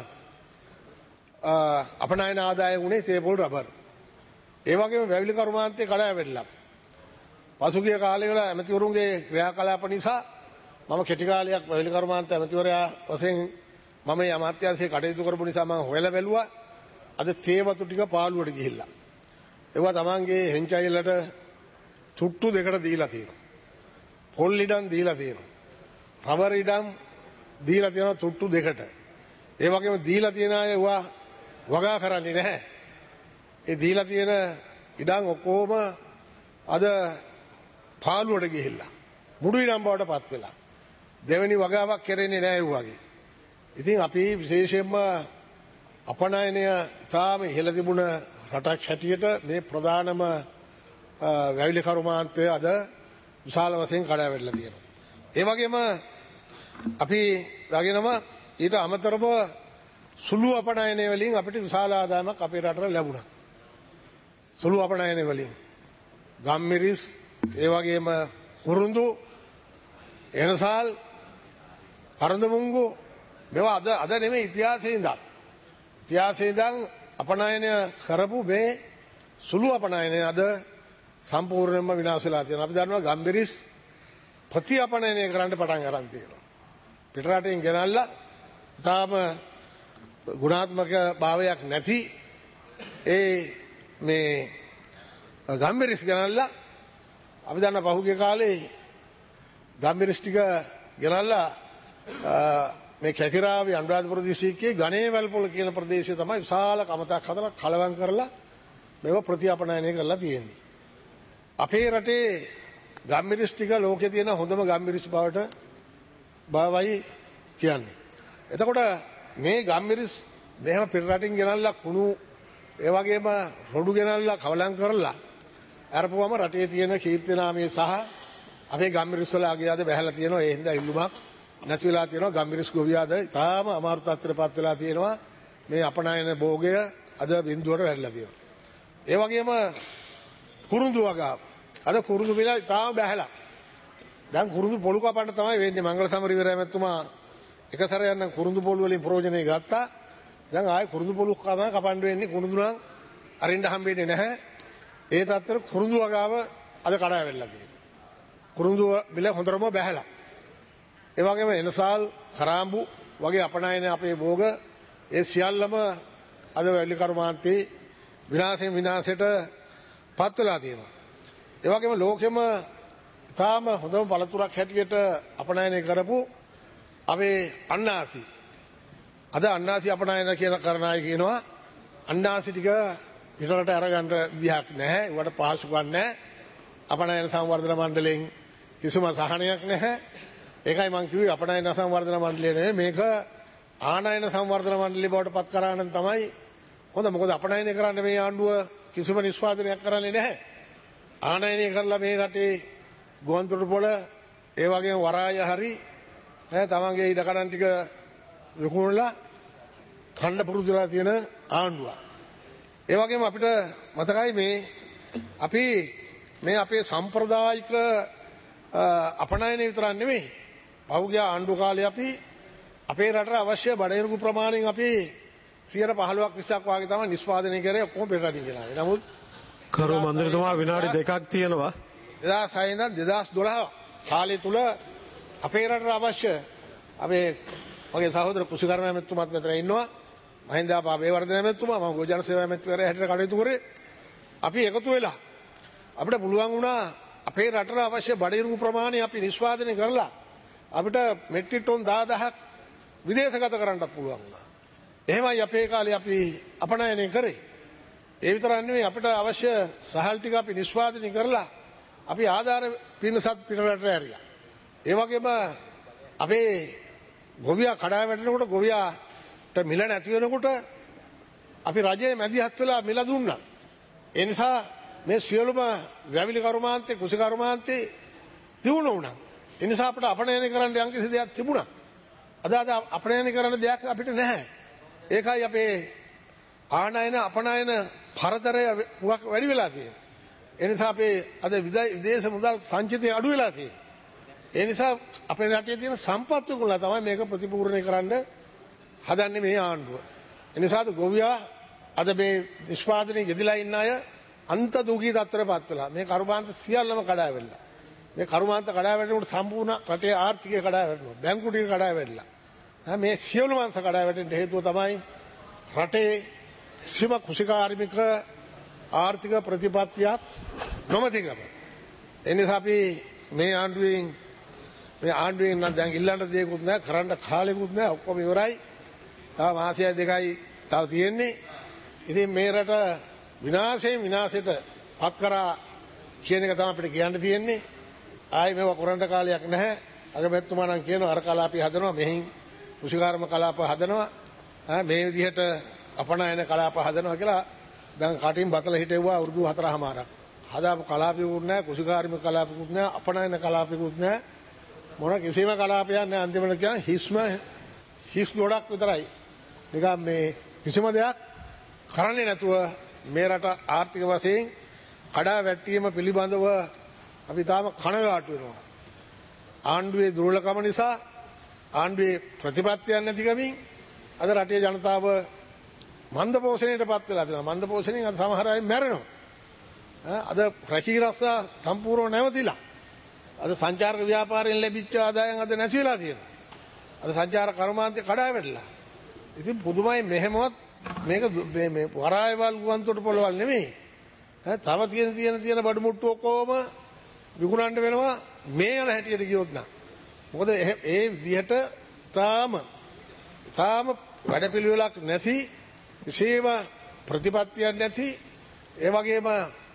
Speaker 3: අපනයන ආදායම වුණේ තේ පොල් රබර්. ඒ වගේම වැවිලි කර්මාන්තයේ කඩා වැටිලා. පසුගිය කාලේ වල ඇමතිවරුන්ගේ ක්‍රියාකලාප නිසා මම කෙටි කාලයක් වැවිලි කර්මාන්ත ඇමතිවරයා වශයෙන් මම මේ අමාත්‍යාංශයේ කටයුතු කරපු නිසා මම හොයලා බැලුවා. අද තේ වතු ටික පාළුවට ගිහිල්ලා. ඒවා තමන්ගේ හෙන්චයිලට චුට්ටු දෙකට දීලා තියෙනවා. පොල් ඉඩම් දීලා තියෙනවා. රබර් ඉඩම් දීලා තියෙනවා චුට්ටු දෙකට. ඒ වගේම දීලා තියෙන අය ඒවා වගා කරන්නේ නැහැ. ඒ දීලා තියෙන ඉඩම් ඔක්කොම අද පාළුවට ගිහිල්ලා මුඩු ඉඩම් බවට පත් වෙලා දෙවෙනි වගාවක් කරන්නේ නැහැ ඒ වගේ. ඉතින් අපි විශේෂයෙන්ම අපනයනය ඉතාම ඉහළ තිබුණ රටක් හැටියට මේ ප්‍රධානම වැවිලි කර්මාන්තය අද විශාල වශයෙන් කඩා වැටලා තියෙනවා. ඒ වගේම අපි ළඟිනම ඊට අමතරව සුළු අපනයනය වලින් අපිට විශාල ආදායමක් අපේ රටට ලැබුණා. සුළු අපනයනය වලින් ගම්මිරිස් ඒ වගේම කුරුඳු එනසාල් පරඳමුංගු මේවා අද අද නෙමෙයි ඉතිහාසයේ ඉඳන් ඉතිහාසයේ ඉඳන් අපනයනය කරපු මේ සුළු අපනයනය අද සම්පූර්ණයෙන්ම විනාශ වෙලා තියෙනවා. අපි දන්නවා ගම්බිරිස් ප්‍රති අපනයනය කරන්න පටන් ගන්න තියෙනවා. පිටරටින් ගෙනල්ලා තාම ගුණාත්මක භාවයක් නැති ඒ මේ ගම්බිරිස් ගෙනල්ලා අපි දන්න පහුගිය කාලේ ගම්බිරිස් ටික ගෙනල්ලා මේ කැකිරාවේ අනුරාධපුර දිස්ත්‍රික්කයේ ගණේවැල්පොළ කියන ප්‍රදේශය තමයි විශාල කමතක් හදලා කලවම් කරලා මේව ප්‍රතිඅපනයනය කරලා තියෙන්නේ. අපේ රටේ ගම්බිරිස් ටික ලෝකේ තියෙන හොඳම ගම්බිරිස් බවට බවයි කියන්නේ. එතකොට මේ ගම්බිරිස් මෙහෙම පිට රටින් ගෙනල්ලා කුණු ඒ වගේම රොඩු ගෙනල්ලා කවලම් කරලා අරපුවම රටේ තියෙන කීර්තිනාමය සහ අපේ ගම්බිරිස් වල අගයද බැහැලා තියෙනවා. ඒ හින්දා ඉල්ලුමක් නැති වෙලා තියෙනවා. ගම්බිරිස් ගොවියාද තාම අමාරු තත්ත්වයටපත් වෙලා තියෙනවා. මේ අපනයන භෝගය අද බිඳුවට වැටලා තියෙනවා. ඒ වගේම කුරුඳු වගාව අද කුරුඳු මිල තාම බැහැලා. දැන් කුරුඳු පොළු කපන්න තමයි වෙන්නේ. මංගල සමරවීර ඇමතුමා එක සැරයක් නම් කුරුඳු පොළු වලින් ප්‍රයෝජනෙ ගත්තා. දැන් ආයේ කුරුඳු පොළු කම කපන්න වෙන්නේ. කුරුඳු නම් අරින්න හම්බෙන්නේ නැහැ. ඒ තත්තර කුරුඳු වගාව අද කඩා වැටලා තියෙනවා. කුරුඳු මිල හොඳටම බැහැලා. ඒ වගේම එනසාල් කරාම්බු වගේ අපනයන අපේ භෝග ඒ සියල්ලම අද වැලි කර්මාන්තේ විනාශයෙන් විනාශයට පත් වෙලා තියෙනවා. ඒ වගේම ලෝකෙම තාම හොඳම පළතුරක් හැටියට අපනයනය කරපු අපේ අන්නාසි. අද අන්නාසි අපනයන කියන කරණාය කියනවා අන්නාසි ටික පිටරට අරගන්න විදිහක් නැහැ. ඒවට පහසුකම් නැහැ. අපනයන සංවර්ධන මණ්ඩලයෙන් කිසිම සහනයක් නැහැ. ඒකයි මම කිව්වේ අපනයන සංවර්ධන මණ්ඩලය නෙවෙයි මේක ආනයන සංවර්ධන මණ්ඩලය බවට පත් කරා නම් තමයි හොඳ. මොකද අපනයනය කරන්න මේ ආණ්ඩුව කිසිම නිෂ්පාදනයක් කරන්නේ නැහැ. ආනයනය කරලා මේ රටේ ගුවන්තොටු පොළ ඒ වගේම වරාය හරි ඈ තමන්ගේ ඉඩකඩම් ටික විකුණලා කන්න පුරුදුලා තියෙන ආණ්ඩුව. ඒ වගේම අපිට මතකයි මේ අපි මේ අපේ සම්ප්‍රදායික අපනයනය විතරක් නෙමෙයි. පහුගිය ආණ්ඩු කාලේ අපි අපේ රටට අවශ්‍ය බඩිරුගු ප්‍රමාණයෙන් අපි සියයට පහළොවක් විස්සක් වගේ තමයි නිෂ්පාදනය කරේ ඔක්කොම පිට රටින් ගෙනාවේ. නමුත්
Speaker 1: කරු මන්ත්‍රීතුමා විනාඩි දෙකක් තියෙනවා.
Speaker 3: දෙදාස් හය ඉඳන් දෙදාස් දොළහ කාලය තුල අපේ රටට අවශ්‍ය අපේ මගේ සහෝදර කුෂිකර්ම ඇමතුමාත් මෙතන ඉන්නවා. මහින්දාපා බේවර්ධන ඇමතුමා මම ගෝජන සේවා ඇමතිවරයා හැටියට කටයුතු කරේ. අපි එකතු වෙලා අපිට පුළුවන් වුණා අපේ රටට අවශ්‍ය බඩිරුගු ප්‍රමාණය අපි නිෂ්පාදනය කරලා අපිට මෙට්‍රික් ටොන් දහදහක් විදේශගත කරන්නත් පුළුවන් වුණා. එහෙමයි අපේ කාලේ අපි අපනයනය කරේ. ඒ විතරක් නෙවෙයි අපිට අවශ්‍ය සහල් ටික අපි නිෂ්පාදනය කරලා අපි ආධාර පින්නසත් පිටරට ඇරියා. ඒ වගේම අපේ ගොවියා කඩා වැටෙනකොට ගොවියාට මිල නැති වෙනකොට අපි රජයේ මැදිහත් වෙලා මිල දුන්නා. ඒ නිසා මේ සියලුම වැවිලි කර්මාන්තේ කුසි කර්මාන්තේ දියුණු වුණා. ඒ නිසා අපිට අපනයනය කරන්න යම් කිසි දෙයක් තිබුණා. අද අද අපනයනය කරන්න දෙයක් අපිට නැහැ. ඒකයි අපේ ආනයන අපනයන පරතරය වැඩි වෙලා තියෙන්නේ. ඒ නිසා අපේ අද විදේශ මුදල් සංචිතය අඩු වෙලා තියෙන්නේ. ඒ නිසා අපේ රටේ තියෙන සම්පත් විකුණලා තමයි මේක ප්‍රතිපූර්ණය කරන්න හදන්නේ මේ ආණ්ඩුව. ඒ නිසාද ගොවියා අද මේ නිෂ්පාදනයේ යෙදලා ඉන්න අය අන්ත දුගී තත්ත්වයටපත් වෙලා මේ කර්මාන්ත සියල්ලම කඩා වැටලා. මේ කර්මාන්ත කඩා වැටෙනකොට සම්පූර්ණ රටේ ආර්ථිකය කඩා වැටෙනවා. බැංකු ටික කඩා වැටලා. මේ සියලුම අංශ කඩා වැටෙන්න හේතුව තමයි රටේ සීම කුෂිකාර්මික ආර්ථික ප්‍රතිපත්තියක් නොමැතිකම. ඒ නිසා අපි මේ ආණ්ඩුවෙන් මේ ආණ්ඩුවෙන් නම් දැන් ඉල්ලන්න දෙයක්වත් නැහැ, කරන්න කාලෙකුත් නැහැ, ඔක්කොම ඉවරයි. තව මාසය දෙකයි තව තියෙන්නේ. ඉතින් මේ රට විනාශයෙන් විනාශයට පත් කරා කියන එක තමයි අපිට කියන්න තියෙන්නේ. ආයි මේව කරන්න කාලයක් නැහැ. අගමැතිතුමා නම් කියනවා අර කලාපي හදනවා, මෙහින් කුෂිකාර්ම කලාප හදනවා, මේ විදිහට අපනයන කලාප හදනවා කියලා දැන් කටින් බතල හිටෙව්වා වරුදු හතරමාරක්. හදාපු කලාපිකුත් නැහැ, කුෂිකාර්මික කලාපිකුත් නැහැ, අපනයන කලාපිකුත් නැහැ. මොන කිසිම කලාපයක් නැහැ. අන්තිමට කියන්නේ හිස්ම හිස් ගොඩක් විතරයි. නිකන් මේ කිසිම දෙයක් කරන්නේ නැතුව මේ රට ආර්ථික වශයෙන් කඩා වැටීම පිළිබඳව අපි තාම කනගාටු වෙනවා. ආණ්ඩුවේ දුර්වලකම නිසා ආණ්ඩුවේ ප්‍රතිපත්තියක් නැතිකමින් අද රටේ ජනතාව මන්ද පෝෂණයට පත් වෙලා තියෙනවා. මන්ද පෝෂණයෙන් අද සමහර අය මැරෙනවා. අද රැකී රස්සා සම්පූර්ණව නැවතිලා. අද සංචාරක ව්‍යාපාරයෙන් ලැබිච්ච ආදායම් අද නැති වෙලා තියෙනවා. අද සංචාර කර්මාන්තය කඩා වැටලා. ඉතින් පුදුමයි මෙහෙමවත් මේක මේ මේ වරායවල් ගුවන්තොට පොළවල් නෙමෙයි. ඈ තව තියෙන තියෙන තියෙන බඩු මුට්ටු ඔක්කොම විකුණන්න වෙනවා මේ යන හැටියට ගියොත් නම්. මොකද ඒ විදිහට තාම තාම වැඩපිළිවෙලක් නැති විශේෂම ප්‍රතිපත්තියක් නැති ඒ වගේම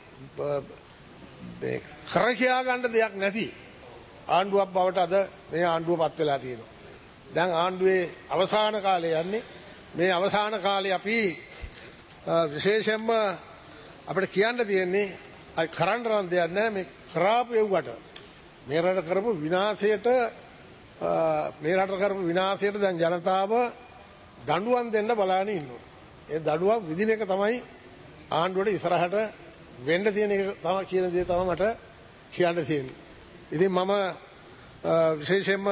Speaker 3: මේ කරකියා ගන්න දෙයක් නැති ආණ්ඩුවක් බවට අද මේ ආණ්ඩුව පත් වෙලා තියෙනවා. දැන් ආණ්ඩුවේ අවසාන කාලේ යන්නේ. මේ අවසාන කාලේ අපි විශේෂයෙන්ම අපිට කියන්න තියෙන්නේ අය කරන්න රන් දෙයක් නැහැ. මේ කරාපු යුවට මේ රට කරපු විනාශයට මේ රට කරපු විනාශයට දැන් ජනතාව දඬුවම් දෙන්න බලාගෙන ඉන්නවා. ඒ දඬුවම් විදින එක තමයි ආණ්ඩුවට ඉස්සරහට වෙන්න තියෙන එක තමයි කියන දේ තමයි මට කියන්න තියෙන්නේ. ඉතින් මම විශේෂයෙන්ම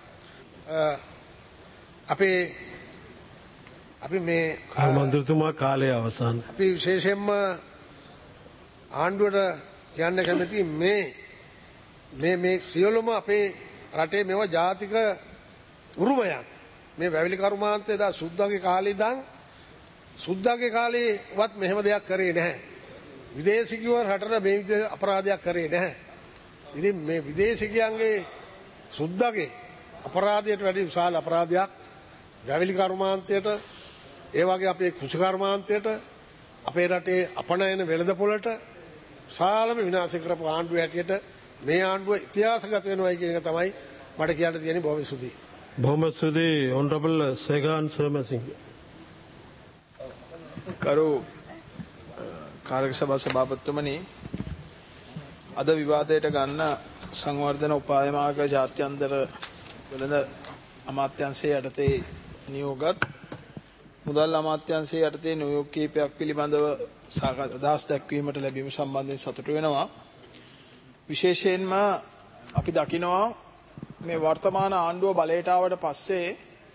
Speaker 3: අපේ අපි මේ
Speaker 1: මන්ත්‍රීතුමා කාලය අවසන්.
Speaker 3: අපි විශේෂයෙන්ම ආණ්ඩුවට කියන්න කැමති මේ මේ මේ සියලුම අපේ රටේ මේවා ජාතික උරුමයක්. මේ වැවිලි කර්මාන්තය දා සුද්දාගේ කාලේ ඉඳන් සුද්දාගේ කාලේවත් මෙහෙම දෙයක් කරේ නැහැ. විදේශිකයෝ රටට මේ විදිහට අපරාධයක් කරේ නැහැ. ඉතින් මේ විදේශිකයන්ගේ සුද්දාගේ අපරාධයට වැඩි විශාල අපරාධයක් වැවිලි කර්මාන්තයට ඒ වගේ අපේ කුෂි කර්මාන්තයට අපේ රටේ අපනයන වෙළඳපොළට විශාලම විනාශ කරපු ආණ්ඩුව හැටියට මේ ආණ්ඩුව ඉතිහාසගත වෙනවයි කියන එක තමයි මට කියන්න තියෙන්නේ. බොහොම ස්තුතියි.
Speaker 1: බොහොම ස්තුතියි ඔනරබල් සේගාන් සර්මසිංහ.
Speaker 4: කරු කාර්ය සභා සභාපතිතුමනි, අද විවාදයට ගන්න සංවර්ධන උපාය මාර්ග ජාත්‍යන්තර වෙළඳ අමාත්‍යාංශයේ යටතේ නියෝගත් මුදල් අමාත්‍යාංශයේ යටතේ නියෝග කීපයක් පිළිබඳව අදහස් දැක්වීමට ලැබීම සම්බන්ධයෙන් සතුටු වෙනවා. විශේෂයෙන්ම අපි දකිනවා මේ වර්තමාන ආණ්ඩුව බලයට ආවට පස්සේ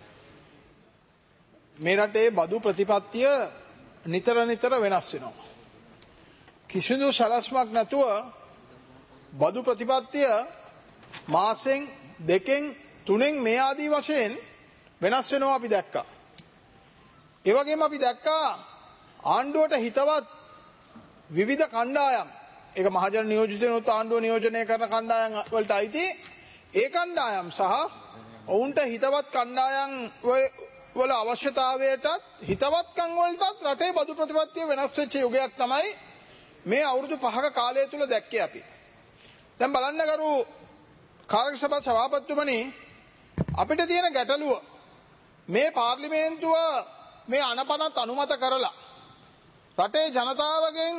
Speaker 4: මේ රටේ බදු ප්‍රතිපත්තිය නිතර නිතර වෙනස් වෙනවා. කිසිදු සලස්මක් නැතුව බදු ප්‍රතිපත්තිය මාසෙන් දෙකෙන් තුනෙන් මේ ආදී වශයෙන් වෙනස් වෙනවා අපි දැක්කා. ඒ වගේම අපි දැක්කා ආණ්ඩුවට හිතවත් විවිධ කණ්ඩායම්, ඒක මහජන නියෝජිතයනොත් ආණ්ඩුව නියෝජනය කරන කණ්ඩායම් වලට අයිති ඒ කණ්ඩායම් සහ ඔවුන්ට හිතවත් කණ්ඩායම් වල අවශ්‍යතාවයටත් හිතවත්කම් වලටත් රටේ බදු ප්‍රතිපත්තිය වෙනස් වෙච්ච යුගයක් තමයි මේ අවුරුදු පහක කාලය තුල දැක්කේ අපි. දැන් බලන්න කරු කාර්ය සභා සභාපතිතුමනි, අපිට තියෙන ගැටලුව මේ පාර්ලිමේන්තුව මේ අනපනත් අනුමත කරලා රටේ ජනතාවගෙන්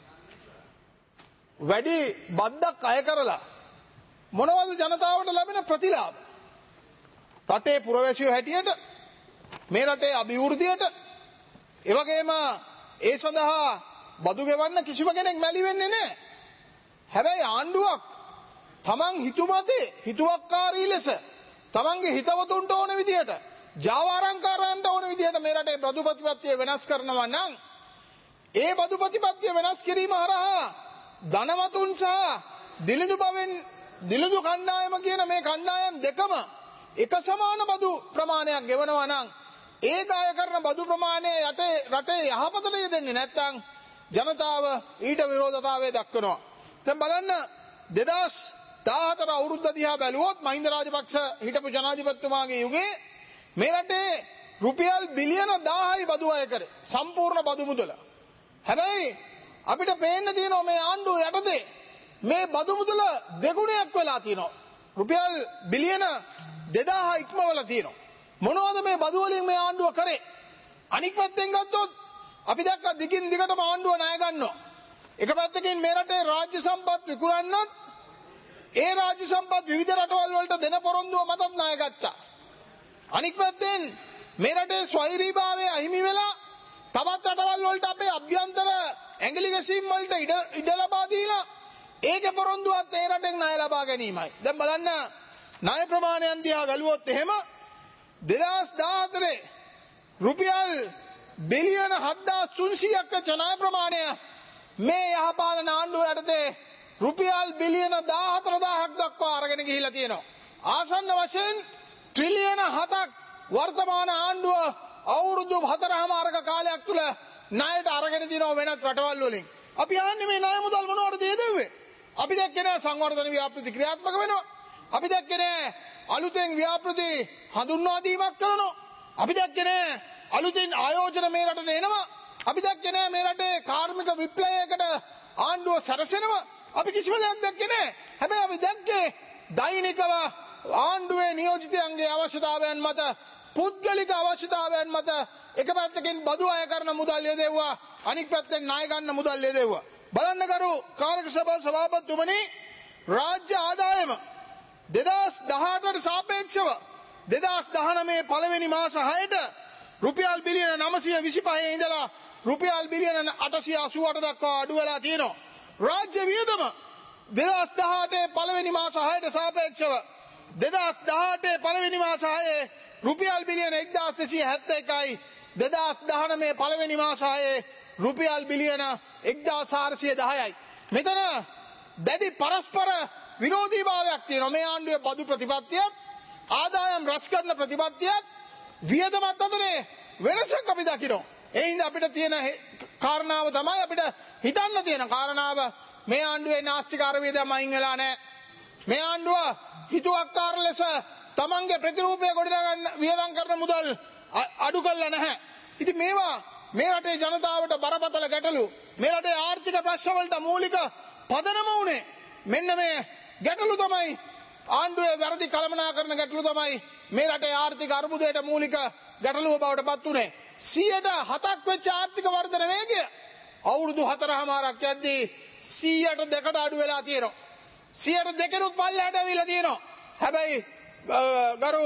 Speaker 4: වැඩි බද්දක් අය කරලා මොනවද ජනතාවට ලැබෙන ප්‍රතිලාභ? රටේ පුරවැසියෝ හැටියට, මේ රටේ අභිවෘද්ධියට, ඒ වගේම ඒ සඳහා බදු ගෙවන්න කිසිම කෙනෙක් මැලි වෙන්නේ නැහැ. හැබැයි ආණ්ඩුවක් තමන් හිතුමතේ හිතුවක්කාරී ලෙස තමන්ගේ හිතවතුන්ට ඕන විදිහට, ජාවාරම්කාරයන්ට ඕන විදිහට මේ රටේ බදු ප්‍රතිපත්තිය වෙනස් කරනවා නම් ඒ බදු ප්‍රතිපත්තිය වෙනස් කිරීම හරහා ධනවතුන් සහ දිලිඳු බවෙන් දිලිඳු කණ්ඩායම කියන මේ කණ්ඩායම් දෙකම එක සමාන බදු ප්‍රමාණයක් ගෙවනවා නම් ඒ ගාය කරන බදු ප්‍රමාණය යටේ රටේ යහපතට යෙදෙන්නේ නැත්නම් ජනතාව ඊට විරෝධතාවය දක්වනවා. දැන් බලන්න දෙදාස් දාහතර අවුරුද්ද දිහා බැලුවොත් මහින්ද රාජපක්ෂ හිටපු ජනාධිපතිතුමාගේ යුගයේ මේ රටේ රුපියල් බිලියන දාහයි බදු අය කරේ, සම්පූර්ණ බදු මුදල. හැබැයි අපිට පේන්න තියෙනවා මේ ආණ්ඩුව යටතේ මේ බදු මුදල දෙගුණයක් වෙලා තියෙනවා. රුපියල් බිලියන දෙදාහ ඉක්මවලා තියෙනවා. මොනවද මේ බදු වලින් මේ ආණ්ඩුව කරේ? අනික් පැත්තෙන් ගත්තොත් අපි දැක්කා දිගින් දිගටම ආණ්ඩුව ණය ගන්නවා. එක පැත්තකින් මේ රටේ රාජ්‍ය සම්පත් විකුණන්නත් ඒ රාජ්‍ය සම්පත් විවිධ රටවල් වලට දෙන පොරොන්දුව මතත් ණය ගත්තා. අනික් පැත්තෙන් මේ රටේ ස්වෛරීභාවය අහිමි වෙලා තවත් රටවල් වලට අපේ අභ්‍යන්තර ඇඟිලි ගැසීම් වලට ඉඩ ඉඩ ලබා දීලා ඒකේ පොරොන්දුවත් ඒ රටෙන් ණය ලබා ගැනීමයි. දැන් බලන්න ණය ප්‍රමාණයන් දිහා ගලුවොත් එහෙම දෙදහස් දාහතරේ රුපියල් බිලියන හත්දාස් තුන්සීයක් වෙච්ච ණය ප්‍රමාණය මේ යහපාලන ආණ්ඩුව යටතේ රුපියල් බිලියන දාහතර දාහක් දක්වා අරගෙන ගිහිලා තියෙනවා. ආසන්න වශයෙන් ට්‍රිලියන හතක් වර්තමාන ආණ්ඩුව අවුරුදු හතරමාරක කාලයක් තුල ණයට අරගෙන දිනව වෙනත් රටවල් වලින්. අපි ආන්නේ මේ ණය මුදල් මොනවටද දෙදෙව්වේ? අපි දැක්කේ නෑ සංවර්ධන ව්‍යාපෘති ක්‍රියාත්මක වෙනවා. අපි දැක්කේ නෑ අලුතෙන් ව්‍යාපෘති හඳුන්වා දීමක් කරනවා. අපි දැක්කේ නෑ අලුතෙන් ආයෝජන මේ රටට එනවා. අපි දැක්කේ නෑ මේ රටේ කාර්මික විප්ලවයකට ආණ්ඩුව සැරසෙනවා. අපි කිසිම දෙයක් දැක්කේ නෑ. හැබැයි අපි දැක්කේ දෛනිකව ආණ්ඩුවේ නියෝජිතයන්ගේ අවශ්‍යතාවයන් මත පුද්ගලික අවශ්‍යතාවයන් මත එක පැත්තකින් බදු අය කරන මුදල් යදෙව්වා, අනික් පැත්තෙන් ණය ගන්න මුදල් යදෙව්වා. බලන්න කරු කාර්ක සභා සභාපතිතුමනි, රාජ්‍ය ආදායම දෙදහස් දහඅටට සාපේක්ෂව දෙදහස් දහනවය පළවෙනි මාස හයට රුපියල් බිලියන නවසිය විසිපහේ ඉඳලා රුපියල් බිලියන අටසිය අසූඅට දක්වා අඩු වෙලා තියෙනවා. රාජ්‍ය වියදම දෙදහස් දහඅටේ පළවෙනි මාස හයට සාපේක්ෂව දෙදහස් දහඅටේ පළවෙනි මාස හයේ රුපියල් බිලියන එක්දාස් දෙසිය හැත්තෑ එකයි, දෙදහස් දහනවය පළවෙනි මාස හයේ රුපියල් බිලියන එක්දාස් හාරසිය දහයයි. මෙතන දැඩි පරස්පර විරෝධීභාවයක් තියෙනවා. මේ ආණ්ඩුවේ බදු ප්‍රතිපත්තියත් ආදායම් රැස් කරන ප්‍රතිපත්තියත් වියදමත් අතරේ වෙනසක් අපි දකිනවා. ඒ හින්දා අපිට තියෙන කාරණාව තමයි, අපිට හිතන්න තියෙන කාරණාව, මේ ආණ්ඩුවේ නාස්තිකාර වියදම් අයින් වෙලා නැහැ. මේ ආණ්ඩුව හිතුවක්කාර ලෙස තමන්ගේ ප්‍රතිරූපය ගොඩනගන්න වියදම් කරන මුදල් අඩු කළා නැහැ. ඉතින් මේවා මේ රටේ ජනතාවට බරපතල ගැටලු, මේ රටේ ආර්ථික ප්‍රශ්න වලට මූලික පදනම උනේ මෙන්න මේ ගැටලු තමයි. ආණ්ඩුවේ වැරදි කළමනාකරන ගැටලු තමයි මේ රටේ ආර්ථික අර්බුදයට මූලික ගැටලුව බවට පත් උනේ. සියයට හතක් වෙච්ච ආර්ථික වර්ධන වේගය අවුරුදු හතරමාරක් යද්දී සියයට දෙකට අඩු වෙලා තියෙනවා. සියයට දෙකෙනුත් පල්ලෙහාට ඇවිල්ලා තියෙනවා. හැබැයි ගරු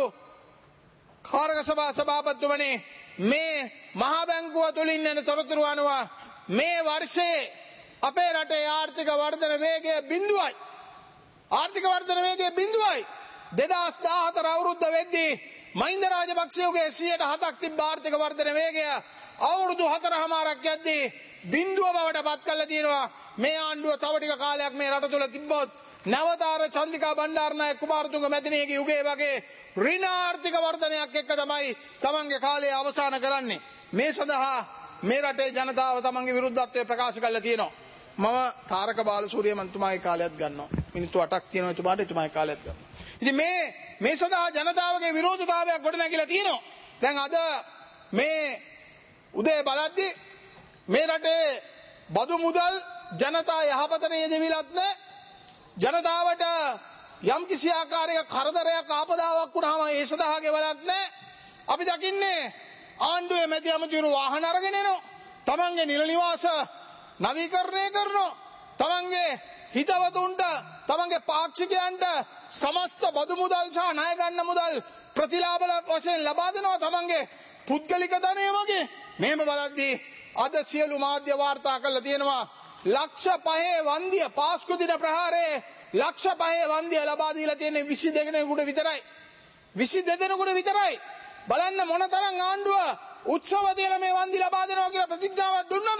Speaker 4: කාර්ක සභා සභාපතිතුමනි, මේ මහා බැංකුව තුලින් එන තොරතුරු අනුව මේ වර්ෂයේ අපේ රටේ ආර්ථික වර්ධන වේගය බිඳුවයි. ආර්ථික වර්ධන වේගය බිඳුවයි. දෙදහස් දහහතර අවුරුද්ද වෙද්දී මහින්ද රාජපක්ෂගේ සියයට හතක් තිබ්බ ආර්ථික වර්ධන වේගය අවුරුදු හතරමාරක් යද්දී බිඳුව බවට පත් කරලා තියෙනවා. මේ ආණ්ඩුව තව ටික කාලයක් මේ රට තුල තිබ්බොත් නවතාර චන්ද්‍රිකා බණ්ඩාරනායක කුමාරතුංග මැතිණියගේ යුගයේ වගේ ඍණ ආර්ථික වර්ධනයක් එක්ක තමයි තමන්ගේ කාලය අවසන් කරන්නේ. මේ සඳහා මේ රටේ ජනතාව තමන්ගේ විරුද්ධත්වය ප්‍රකාශ කරලා තියෙනවා. මම තාරක බාලසූරිය මන්තුමාගේ කාලයත් ගන්නවා. මිනිත්තු අටක් තියෙනවා එතුමාට, එතුමාගේ කාලයත් ගන්නවා. ඉතින් මේ මේ සඳහා ජනතාවගේ විරෝධතාවයක් ගොඩනැගිලා තියෙනවා. දැන් අද මේ උදේ බලද්දි මේ රටේ බදු මුදල් ජනතා යහපතට යෙදවිලත් නැහැ. ජනතාවට යම් කිසි ආකාරයක කරදරයක් ආපදාවක් වුණාම ඒ සඳහා ගෙවලත් නැහැ. අපි දකින්නේ ආණ්ඩුවේ මැති අමතිවරු වාහන අරගෙන එනවා. තමන්ගේ නිල නිවාස නවීකරණය කරනවා. තමන්ගේ හිතවතුන්ට, තමන්ගේ පාක්ෂිකයන්ට සමස්ත බදු මුදල් සහ ණය ගන්න මුදල් ප්‍රතිලාභ වශයෙන් ලබා දෙනවා. තමන්ගේ පුද්ගලික ධනය වගේ. මෙහෙම බලද්දී අද සියලු මාධ්‍ය වාර්තා කරලා තියෙනවා ලක්ෂ පහේ වන්දිය පාස්කු දින ප්‍රහාරයේ ලක්ෂ පහේ වන්දිය ලබා දීලා තියෙන්නේ විසි දෙනෙකුට විතරයි. විසි දෙනෙකුට විතරයි. බලන්න මොනතරම් ආණ්ඩුව උත්සව තියලා මේ වන්දි ලබා දෙනවා කියලා ප්‍රතිඥාවක් දුන්නද?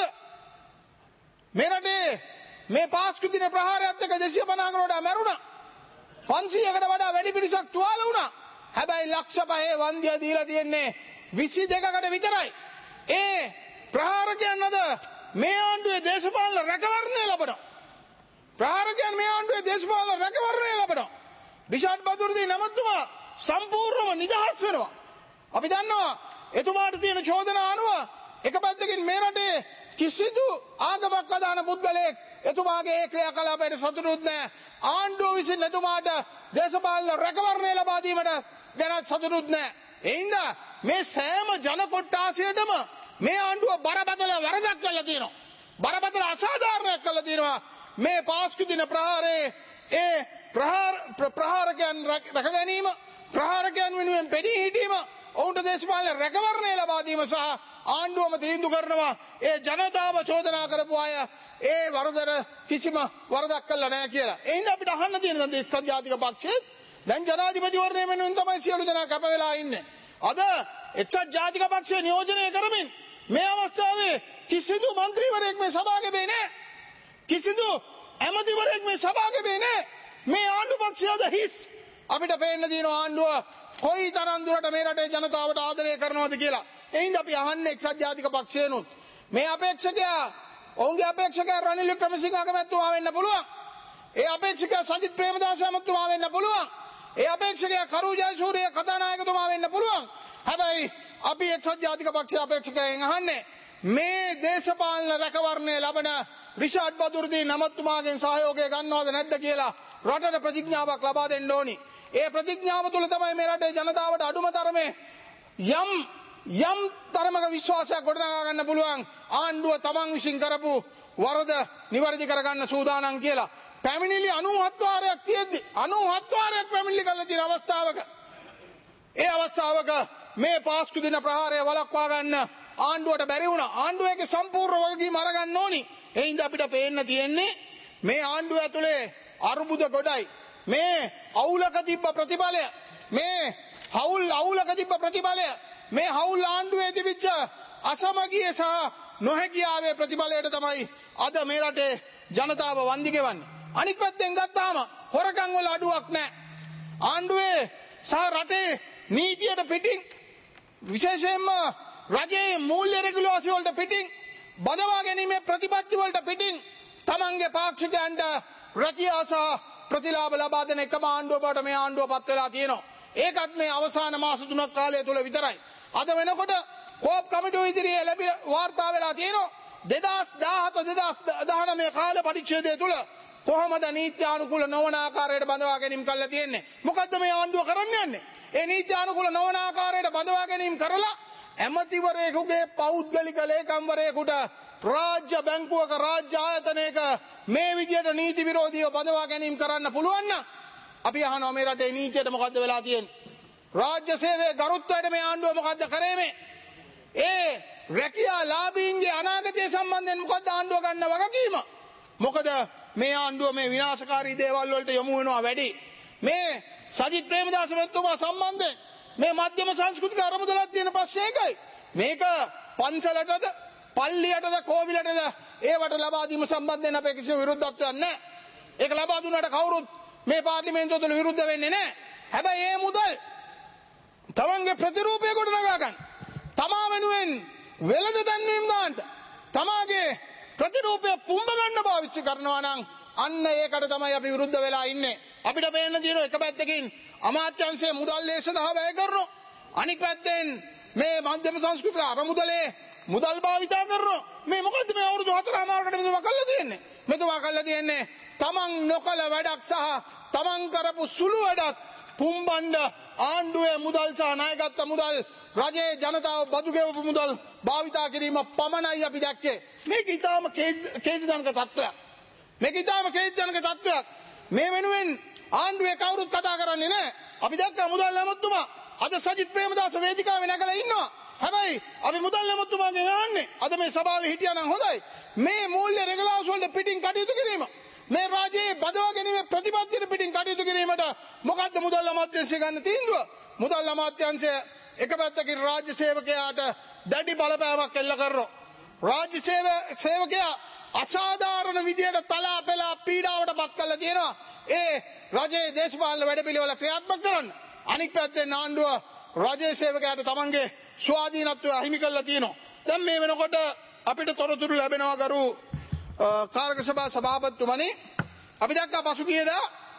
Speaker 4: මේ රටේ මේ පාස්කු දින ප්‍රහාරයත් එක්ක දෙසිය පනහකට වඩා මැරුණා. පන්සීයකට වඩා වැඩි පිරිසක් තුවාල වුණා. හැබැයි ලක්ෂ පහේ වන්දිය දීලා තියෙන්නේ විසි දෙකකට විතරයි. ඒ ප්‍රහාරකයන් අද මේ ආණ්ඩුවේ දේශපාලන රැකවරණය ලබනවා. ප්‍රහාරකයන් මේ ආණ්ඩුවේ දේශපාලන රැකවරණය ලබනවා. රිෂාඩ් බදුරුදී නමතුමා සම්පූර්ණව නිදහස් වෙනවා. අපි දන්නවා එතුමාට තියෙන චෝදනා අනුව එක පැත්තකින් මේ රටේ කිසිදු ආගමක් අදහන පුද්ගලයෙක් එතුමාගේ ඒ ක්‍රියාකලාපයට සතුටුත් නැහැ. ආණ්ඩුව විසින් එතුමාට දේශපාලන රැකවරණය ලබා දීමට ගැනත් සතුටුත් නැහැ. ඒ හින්දා මේ සෑම ජන කොට්ටාසයටම මේ ආණ්ඩුව බරපතල වරදක් කළා තියෙනවා. බරපතල අසාධාරණයක් කළා තියෙනවා. මේ පාස්කු දින ප්‍රහාරයේ ඒ ප්‍රහාර ප්‍රහාරකයන් රැක ගැනීම, ප්‍රහාරකයන් වෙනුවෙන් පෙනී හිටීම, ඔවුන්ට දේශපාලන රැකවරණය ලබා දීම සහ ආණ්ඩුවම තීන්දුව කරනවා ඒ ජනතාව චෝදනා කරපු අය ඒ වරදට කිසිම වරදක් කළා නැහැ කියලා. ඒ හින්දා අපිට අහන්න තියෙන දේ එක්සත් ජාතික පක්ෂයේත් දැන් ජනාධිපතිවරණය වෙනුවෙන් තමයි සියලු දෙනා කැප වෙලා ඉන්නේ. අද එක්සත් ජාතික පක්ෂය නියෝජනය කරමින් මේ අවස්ථාවේ කිසිදු මන්ත්‍රීවරයෙක් මේ සභාවකේ නැහැ. කිසිදු ඇමතිවරයෙක් මේ සභාවකේ නැහැ. මේ ආණ්ඩු පක්ෂයද හිස්. අපිට පේන්න තියෙන ආණ්ඩුව කොයි තරම් දුරට මේ රටේ ජනතාවට ආදරය කරනවද කියලා. එයින්ද අපි අහන්නේ එක්සත් ජාතික පක්ෂයනොත් මේ අපේක්ෂකයා ඔවුන්ගේ අපේක්ෂකයා රනිල් වික්‍රමසිංහ අගමැතිතුමා වෙන්න පුළුවන්. ඒ අපේක්ෂකයා සජිත් ප්‍රේමදාස ඇමතිතුමා වෙන්න පුළුවන්. ඒ අපේක්ෂකයා කරු ජයසූරිය කතානායකතුමා වෙන්න පුළුවන්. හැබැයි අපි එක්සත් ජාතික පක්ෂයේ අපේක්ෂකයන් අහන්නේ මේ දේශපාලන රැකවරණය ලබන රිෂාඩ් බදුරුදීන් ඇමතිතුමාගෙන් සහයෝගය ගන්නවද නැද්ද කියලා රටට ප්‍රතිඥාවක් ලබා දෙන්න ඕනි. ඒ ප්‍රතිඥාව තුළ තමයි මේ රටේ ජනතාවට අඩුම තරමේ යම් යම් තරමක විශ්වාසයක් ගොඩනගා ගන්න පුළුවන් ආණ්ඩුව තමන් විසින් කරපු වරද නිවැරදි කරගන්න සූදානම් කියලා. පැමිණිලි අනූහත් වාරයක් තියෙද්දි අනූහත් වාරයක් පැමිණිලි කරලා තියෙන අවස්ථාවක ඒ අවස්ථාවක මේ පාස්කු දින ප්‍රහාරය වළක්වා ගන්න ආණ්ඩුවට බැරි වුණා. ආණ්ඩුවේගේ සම්පූර්ණ වගකීම අරගන්න ඕනි. ඒ හින්දා අපිට පේන්න තියෙන්නේ මේ ආණ්ඩුව ඇතුලේ අරුබුද ගොඩයි. මේ අවුලක තිබ්බ ප්‍රතිඵලය මේ හවුල් අවුලක තිබ්බ ප්‍රතිඵලය මේ හවුල් ආණ්ඩුවේ තිබිච්ච අසමගිය සහ නොහැකියාවේ ප්‍රතිඵලයට තමයි අද මේ රටේ ජනතාව වන්දි ගෙවන්නේ. අනිත් පැත්තෙන් ගත්තාම හොරකම් වල අඩුවක් නැහැ. ආණ්ඩුවේ සහ රටේ නීතියට පිටින් විශේෂයෙන්ම රජයේ මූල්‍ය රෙගුලාසි වලට පිටින් බදවා ගැනීමේ ප්‍රතිපත්ති වලට පිටින් තමන්ගේ පාක්ෂිකයන්ට රැකියාව සහ ප්‍රතිලාභ ලබා දෙන එකම ආණ්ඩුව බවට මේ ආණ්ඩුව පත් වෙලා තියෙනවා. ඒකත් මේ අවසාන මාස තුනක් කාලය තුල විතරයි. අද වෙනකොට කෝප් කමිටුව ඉදිරියේ ලැබි වාර්තා වෙලා තියෙනවා දෙදාස් දාහත දෙදාස් දහනවය කාල පරිච්ඡේදය තුල කොහොමද නීත්‍යානුකූල නොවන ආකාරයට බඳවා ගැනීම කළා තියෙන්නේ. මොකද්ද මේ ආණ්ඩුව කරන්න යන්නේ? ඒ නීත්‍යානුකූල නොවන ආකාරයට බඳවා ගැනීම කරලා ඇමතිවරයෙකුගේ පෞද්ගලික ලේකම්වරයෙකුට රාජ්‍ය බැංකුවක රාජ්‍ය ආයතනයක මේ විදියට නීති විරෝධීව බඳවා ගැනීම කරන්න පුළුවන් නම් අපි අහනවා මේ රටේ නීතියට මොකද්ද වෙලා තියෙන්නේ? රාජ්‍ය සේවයේ ගරුත්වයට මේ ආණ්ඩුව මොකද්ද කරේ මේ? ඒ රැකියා ලාභීන්ගේ අනාගතය සම්බන්ධයෙන් මොකද්ද ආණ්ඩුව ගන්න වගකීම? මොකද මේ ආණ්ඩුව මේ විනාශකාරී දේවල් වලට යොමු වෙනවා වැඩි. මේ සජිත් ප්‍රේමදාස මහත්මයා සම්බන්ධයෙන් මේ මධ්‍යම සංස්කෘතික අරමුදලක් තියෙන ප්‍රශ්නේ ඒකයි. මේක පන්සලටද පල්ලියටද කෝවිලටද ඒවට ලබා දීම සම්බන්ධයෙන් අපේ කිසිම විරුද්ධත්වයක් නැහැ. ඒක ලබා දුන්නාට කවුරුත් මේ පාර්ලිමේන්තුව තුළ විරුද්ධ වෙන්නේ නැහැ. හැබැයි මේ මුදල් තමන්ගේ ප්‍රතිරූපය ගොඩනගා ගන්න. තමා වෙනුවෙන් වෙළඳ දැන්වීම් දාන්න. තමාගේ ප්‍රතිරූපය පුම්බ ගන්න පාවිච්චි කරනවා නම් අන්න ඒකට තමයි අපි විරුද්ධ වෙලා ඉන්නේ. අපිට පේන්න තියෙන එක පැත්තකින් අමාත්‍යාංශයේ මුදල් ලේස දහ වැය කරනවා. අනිත් පැත්තෙන් මේ මධ්‍යම සංස්කෘතික අරමුදලේ මුදල් භාවිතා කරනවා. මේ මොකද්ද මේ අවුරුදු හතරමාරකට මෙතුමා කළා තියෙන්නේ? මෙතුමා කළා තියෙන්නේ තමන් නොකල වැඩක් සහ තමන් කරපු සුළු වැඩක් පුම්බණ්ඩ ආණ්ඩුවේ මුදල් සහ ණයගත්ත මුදල් රජයේ ජනතාව බදු ගෙවපු මුදල් භාවිතා කිරීම පමණයි අපි දැක්කේ. මේක ඊටාම කේන්ද්‍රජනක තත්ත්වයක්. මේක ඊටාම කේන්ද්‍රජනක තත්ත්වයක්. මේ වෙනුවෙන් ආණ්ඩුවේ කවුරුත් කතා කරන්නේ නැහැ. අපි දැක්කා මුදල් ඇමතුමා අද සජිත් ප්‍රේමදාස වේදිකාවේ නැගලා ඉන්නවා. හැබැයි අපි මුදල් ඇමතුමාගෙන් අහන්නේ අද මේ සභාවේ හිටියා නම් හොඳයි. මේ මූල්‍ය රෙගුලාසි වලට පිටින් කටයුතු කිරීම මේ රාජ්‍යයේ බදවා ගැනීම ප්‍රතිපත්තියට පිටින් කටයුතු කිරීමට මොකද්ද මුදල් අමාත්‍යාංශය ගන්න තීන්දුව? මුදල් අමාත්‍යාංශය එක පැත්තකින් රාජ්‍ය සේවකයාට දැඩි බලපෑමක් එල්ල කරනවා. රාජ්‍ය සේවකයා අසාධාරණ විදියට තලා පෙලා පීඩාවට පත් කරලා තියෙනවා. ඒ රජයේ දේශපාලන වැඩපිළිවෙල ක්‍රියාත්මක කරන්න. අනික් පැත්තෙන් ආණ්ඩුව රජයේ සේවකයාට තමන්ගේ ස්වාධීනත්වය අහිමි කරලා තියෙනවා. දැන් මේ වෙනකොට අපිට තොරතුරු ලැබෙනවා ගරු කාර්ක සභා සභාපතිතුමනි. අපි දැක්කා පසුගියදා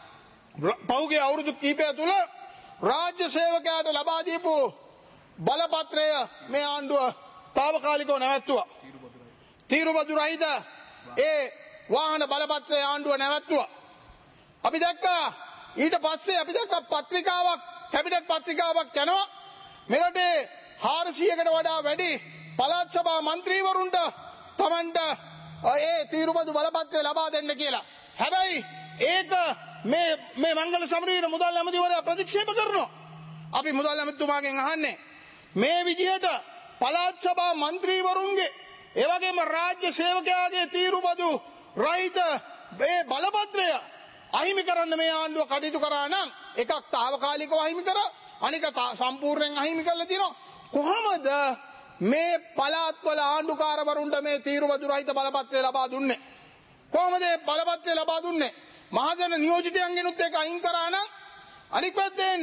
Speaker 4: පහුගිය අවුරුදු කිහිපය තුල රාජ්‍ය සේවකයාට ලබා දීපු බලපත්‍රය මේ ආණ්ඩුව తాවකාලිකව නැවැත්තුවා. තීරුබදු රහිත ඒ වාහන බලපත්‍රය ආණ්ඩුව නැවැත්තුවා. අපි දැක්කා ඊට පස්සේ අපි දැක්කා පත්‍රිකාවක් කැබිනට් පත්‍රිකාවක් යනවා මෙරටේ හාරසියයකට වඩා වැඩි පළාත් සභා මන්ත්‍රීවරුන්ට තමන්ට ඒ තීරුබදු බලපත්‍රය ලබා දෙන්න කියලා. හැබැයි ඒක මේ මේ මංගල සමරීර මුදල් ඇමතිවරයා ප්‍රතික්ෂේප කරනවා. අපි මුදල් ඇමතිතුමාගෙන් අහන්නේ මේ විදිහට පළාත් සභා මන්ත්‍රීවරුන්ගේ ඒ වගේම රාජ්‍ය සේවකයාගේ තීරුබදු රහිත මේ බලපත්‍රය අහිමි කරන්න මේ ආණ්ඩුව කටයුතු කරා නම් එකක් తాවකාලිකව අහිමි කරා අනික සම්පූර්ණයෙන් අහිමි කරලා තියෙනවා. කොහොමද මේ පළාත්වල ආණ්ඩුකාරවරුන්ට මේ තීරුවදු රහිත බලපත්‍රය ලබා දුන්නේ? කොහොමද මේ බලපත්‍රය ලබා දුන්නේ? මහජන නියෝජිතයන්ගෙනුත් ඒක අයින් කරා නම් අනික් පැත්තෙන්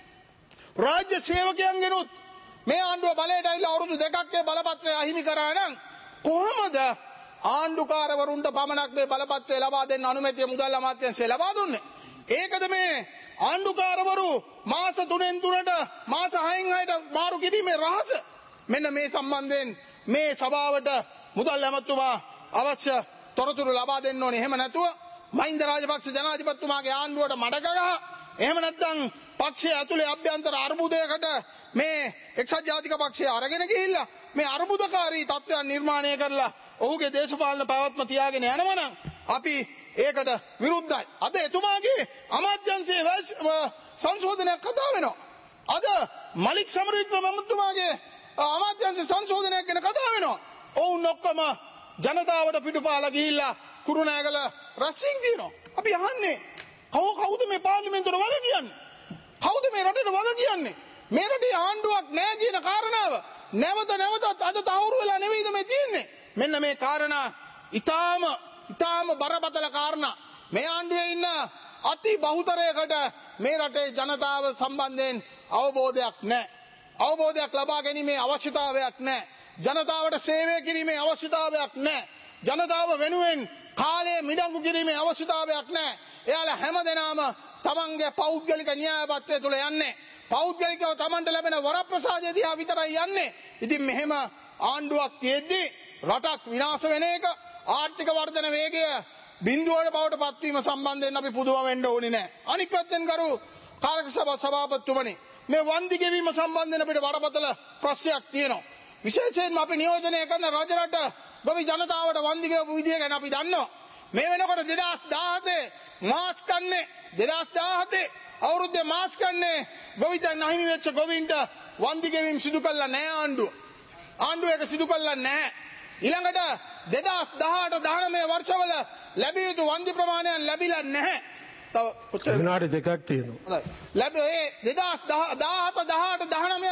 Speaker 4: රාජ්‍ය සේවකයන්ගෙනුත් මේ ආණ්ඩුව බලයට ඇවිල්ලා අවුරුදු දෙකක් ඒ බලපත්‍රය අහිමි කරා නම් කොහොමද ආණ්ඩුකාරවරුන්ට පමණක් මේ බලපත්‍රය ලබා දෙන්න අනුමැතිය මුදල් අමාත්‍යාංශය ලබා දුන්නේ? ඒකද මේ ආණ්ඩුකාරවරු මාස තුනෙන් තුනට මාස හයෙන් හයට මාරු කිරීමේ රහස? මෙන්න මේ සම්බන්ධයෙන් මේ සභාවට මුදල් ඇමතුමා අවශ්‍ය තොරතුරු ලබා දෙන්න ඕනේ. එහෙම නැතුව මහින්ද රාජපක්ෂ ජනාධිපතිතුමාගේ ආණ්ඩුවට මඩ ගහ, එහෙම නැත්නම් පක්ෂය ඇතුලේ අභ්‍යන්තර අර්බුදයකට මේ එක්සත් ජාතික පක්ෂය අරගෙන ගිහිල්ලා මේ අර්බුදකාරී තත්ත්වයන් නිර්මාණය කරලා ඔහුගේ දේශපාලන පැවැත්ම තියාගෙන යනවනම් අපි ඒකට විරුද්ධයි. අද එතුමාගේ අමාත්‍යංශයේ සංශෝධනයක් කතා වෙනවා. අද මලික් සමරවික්‍රම මහත්මයාගේ අමාත්‍යංශ සංශෝධනයක් ගැන කතා වෙනවා. ඔවුන් ඔක්කොම ජනතාවට පිටුපාලා ගිහිල්ලා කුරුණෑගල රැස්සින් දිනනවා. අපි අහන්නේ කව කවුද මේ පාර්ලිමේන්තුවට වග කියන්නේ? කවුද මේ රටට වග කියන්නේ? මේ රටේ ආණ්ඩුවක් නැහැ කියන කාරණාව නැවත නැවතත් අද තහවුරු වෙලා නෙවෙයිද මේ තියෙන්නේ? මෙන්න මේ කාරණා ඊටාම ඊටාම බරපතල කාරණා. මේ ආණ්ඩුවේ ඉන්න අති බහුතරයකට මේ රටේ ජනතාව සම්බන්ධයෙන් අවබෝධයක් නැහැ. අවබෝධයක් ලබා ගැනීමේ අවශ්‍යතාවයක් නැහැ. ජනතාවට සේවය කිරීමේ අවශ්‍යතාවයක් නැහැ. ජනතාව වෙනුවෙන් කාලය මිඩංගු කිරීමේ අවශ්‍යතාවයක් නැහැ. එයාලා හැමදෙනාම තමන්ගේ පෞද්ගලික න්‍යාය පත්‍රය තුල යන්නේ. පෞද්ගලිකව තමන්ට ලැබෙන වරප්‍රසාදය දිහා විතරයි යන්නේ. ඉතින් මෙහෙම ආණ්ඩුවක් තියෙද්දි රටක් විනාශ වෙන එක, ආර්ථික වර්ධන වේගය බිඳුවට බවට පත්වීම සම්බන්ධයෙන් අපි පුදුම වෙන්න ඕනේ නැහැ. අනික් පැත්තෙන් කරු කාරක සභා සභාපතිතුමනි, මේ වන්දි ගෙවීම සම්බන්ධයෙන් අපිට බරපතල ප්‍රශ්නයක් තියෙනවා. විශේෂයෙන්ම අපි නියෝජනය කරන රජරට ගොවි ජනතාවට වන්දි ගෙවපු විදිය ගැන අපි දන්නවා. මේ වෙනකොට දෙදාස් දාහතේ මාස් කන්නේ දෙදාස් දාහතේ අවුරුද්දේ මාස් කන්නේ ගොවිතැන් අහිමි වෙච්ච ගොවීන්ට වන්දි ගෙවීම සිදු කළා නැහැ ආණ්ඩුව. ආණ්ඩුව ඒක සිදු කළා නැහැ. ඊළඟට දෙදාස් දහඅට දහනවය වර්ෂවල ලැබිය යුතු වන්දි ප්‍රමාණයක් ලැබිලා නැහැ. තව කොච්චර
Speaker 1: විනාඩි දෙකක් තියෙනවා.
Speaker 4: හොඳයි. ලැබෙ ඒ දෙදාස් දහඅට දහඅට දහනවය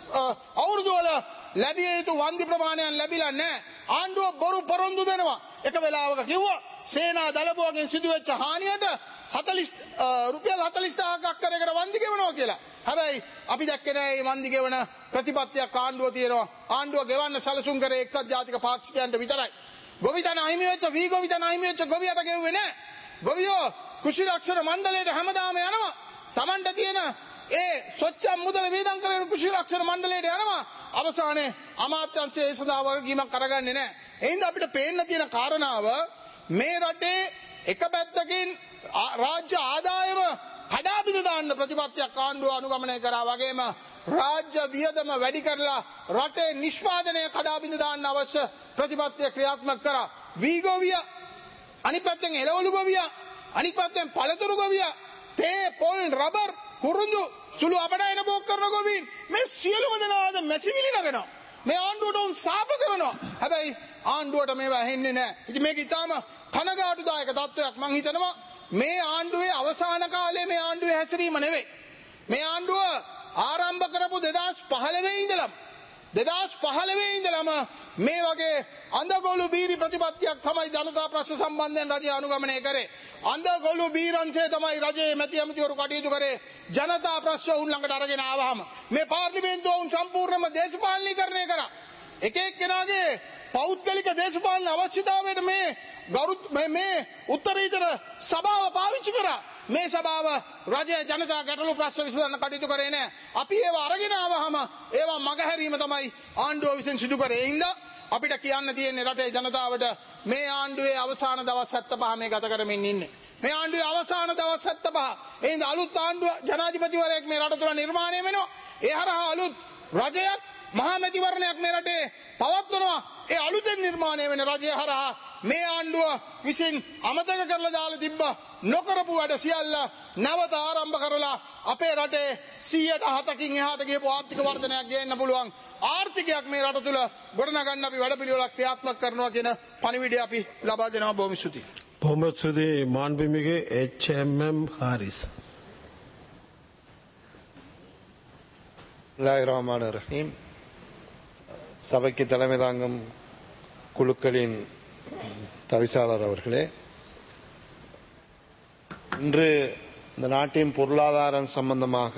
Speaker 4: අවුරුදු වල ලැබිය යුතු වන්දි ප්‍රමාණයක් ලැබිලා නැහැ. ආණ්ඩුව බොරු පොරොන්දු දෙනවා. එක වෙලාවක කිව්වා සේනා දළබුවගෙන් සිදුවෙච්ච හානියට හතළිස් රුපියල් හතළිස් දහසක් අක්කරයකට වන්දි ගෙවනවා කියලා. හැබැයි අපි දැක්කේ නෑ මේ වන්දි ගෙවන ප්‍රතිපත්තියක් ආණ්ඩුව තියෙනවා. ආණ්ඩුව ගෙවන්න සැලසුම් කරේ එක්සත් ජාතික පාක්ෂිකයන්ට විතරයි. ගොවිතැන අහිමි වෙච්ච වී ගොවිතැන අහිමි වෙච්ච ගොවියට ගෙව්වේ නෑ. ගොවියෝ කෘෂි රක්ෂණ මණ්ඩලයට හැමදාම යනවා. Tamanට තියෙන ඒ ස්වච්ඡ මුදල වේදම් කරන කෘෂි රක්ෂණ මණ්ඩලයට යනවා. අවසානයේ අමාත්‍යාංශය ඒ සඳහා වගකීමක් අරගන්නේ නැහැ. එහෙනම් අපිට පේන්න තියෙන කාරණාව මේ රටේ එක පැත්තකින් රාජ්‍ය ආදායම කඩාබිඳ දාන්න ප්‍රතිපත්තියක් ආණ්ඩුව අනුගමනය කරා වගේම රාජ්‍ය වියදම වැඩි කරලා රටේ නිෂ්පාදනය කඩාබිඳ දාන්න අවශ්‍ය ප්‍රතිපත්තිය ක්‍රියාත්මක කරා. වී ගොවිය අනිත් පැත්තෙන් එළවලු ගොවිය අනිත් පැත්තෙන් පළතුරු ගොවිය තේ පොල් රබර් කුරුඳු සුළු අපඩායන බෝක් කරන ගොවීන් මේ සියලුම දෙනාද මැසිවිලි නගනවා. මේ ආණ්ඩුවට උන් සාප කරනවා. හැබැයි ආණ්ඩුවට මේවා ඇහෙන්නේ නැහැ. ඉතින් මේක ඊටාම කනගාටුදායක තත්වයක්. මං හිතනවා මේ ආණ්ඩුවේ අවසාන කාලේ මේ ආණ්ඩුවේ හැසිරීම නෙවෙයි. මේ ආණ්ඩුව ආරම්භ කරපු දෙදාස් පහළොව ඉඳලම දෙදාස් පහළොව ඉඳලම මේ වගේ අඳගොළු බීරි ප්‍රතිපත්තියක් තමයි ජනතා ප්‍රශ්න සම්බන්ධයෙන් රජය අනුගමනය කරේ. අඳගොළු බීරන්සේ තමයි රජයේ මැති ඇමතිවරු කටයුතු කරේ. ජනතා ප්‍රශ්න උන් ළඟට අරගෙන ආවහම මේ පාර්ලිමේන්තුව උන් සම්පූර්ණයෙන්ම දේශපාලනීකරණය කරා. එක එක්කෙනාගේ පෞද්ගලික දේශපාලන අවශ්‍යතාවයට මේ ගරු මේ උත්තරීතර සභාව පාවිච්චි කරා. මේ සභාව රජය ජනතා ගැටලු ප්‍රශ්න විසඳන්න කටයුතු කරේ නැහැ. අපි ඒවා අරගෙන ආවහම ඒවා මගහැරීම තමයි ආණ්ඩුව විසින් සිදු කරේ. ඒ හින්දා අපිට කියන්න තියෙන්නේ රටේ ජනතාවට මේ ආණ්ඩුවේ අවසාන දවස් හැත්තෑ පහ මේ ගත කරමින් ඉන්නේ. මේ ආණ්ඩුවේ අවසාන දවස් හැත්තෑ පහ. ඒ හින්දා අලුත් ආණ්ඩුව ජනාධිපතිවරයෙක් මේ රට තුළ නිර්මාණය වෙනවා. ඒ හරහා අලුත් රජයක් මහා මැතිවරණයක් මේ රටේ පවත්වනවා. ඒ අලුතෙන් නිර්මාණය වෙන රජය හරහා මේ ආණ්ඩුව විසින් අමතක කරලා දාලා තිබ්බ නොකරපු වැඩ සියල්ල නැවත ආරම්භ කරලා අපේ රටේ සීයට හතකින් එහාට ගියපු ආර්ථික වර්ධනයක් ගේන්න පුළුවන් ආර්ථිකයක් මේ රට තුළ ගොඩනගන්න අපි වැඩපිළිවෙලක් ක්‍රියාත්මක කරනවා කියන පණිවිඩය අපි ලබා දෙනවා. බොහොම ස්තුතියි.
Speaker 1: බොහොම ස්තුතියි මාන්බිමිගේ එච් එම් එම් හාරිස්.
Speaker 5: பிஸ்மில்லாஹிர் ரஹீம். சபைக்கு தலைமை தாங்கும் குழுக்களின் தவிசாளர் அவர்களே, இன்று இந்த நாட்டின் பொருளாதாரம் சம்பந்தமாக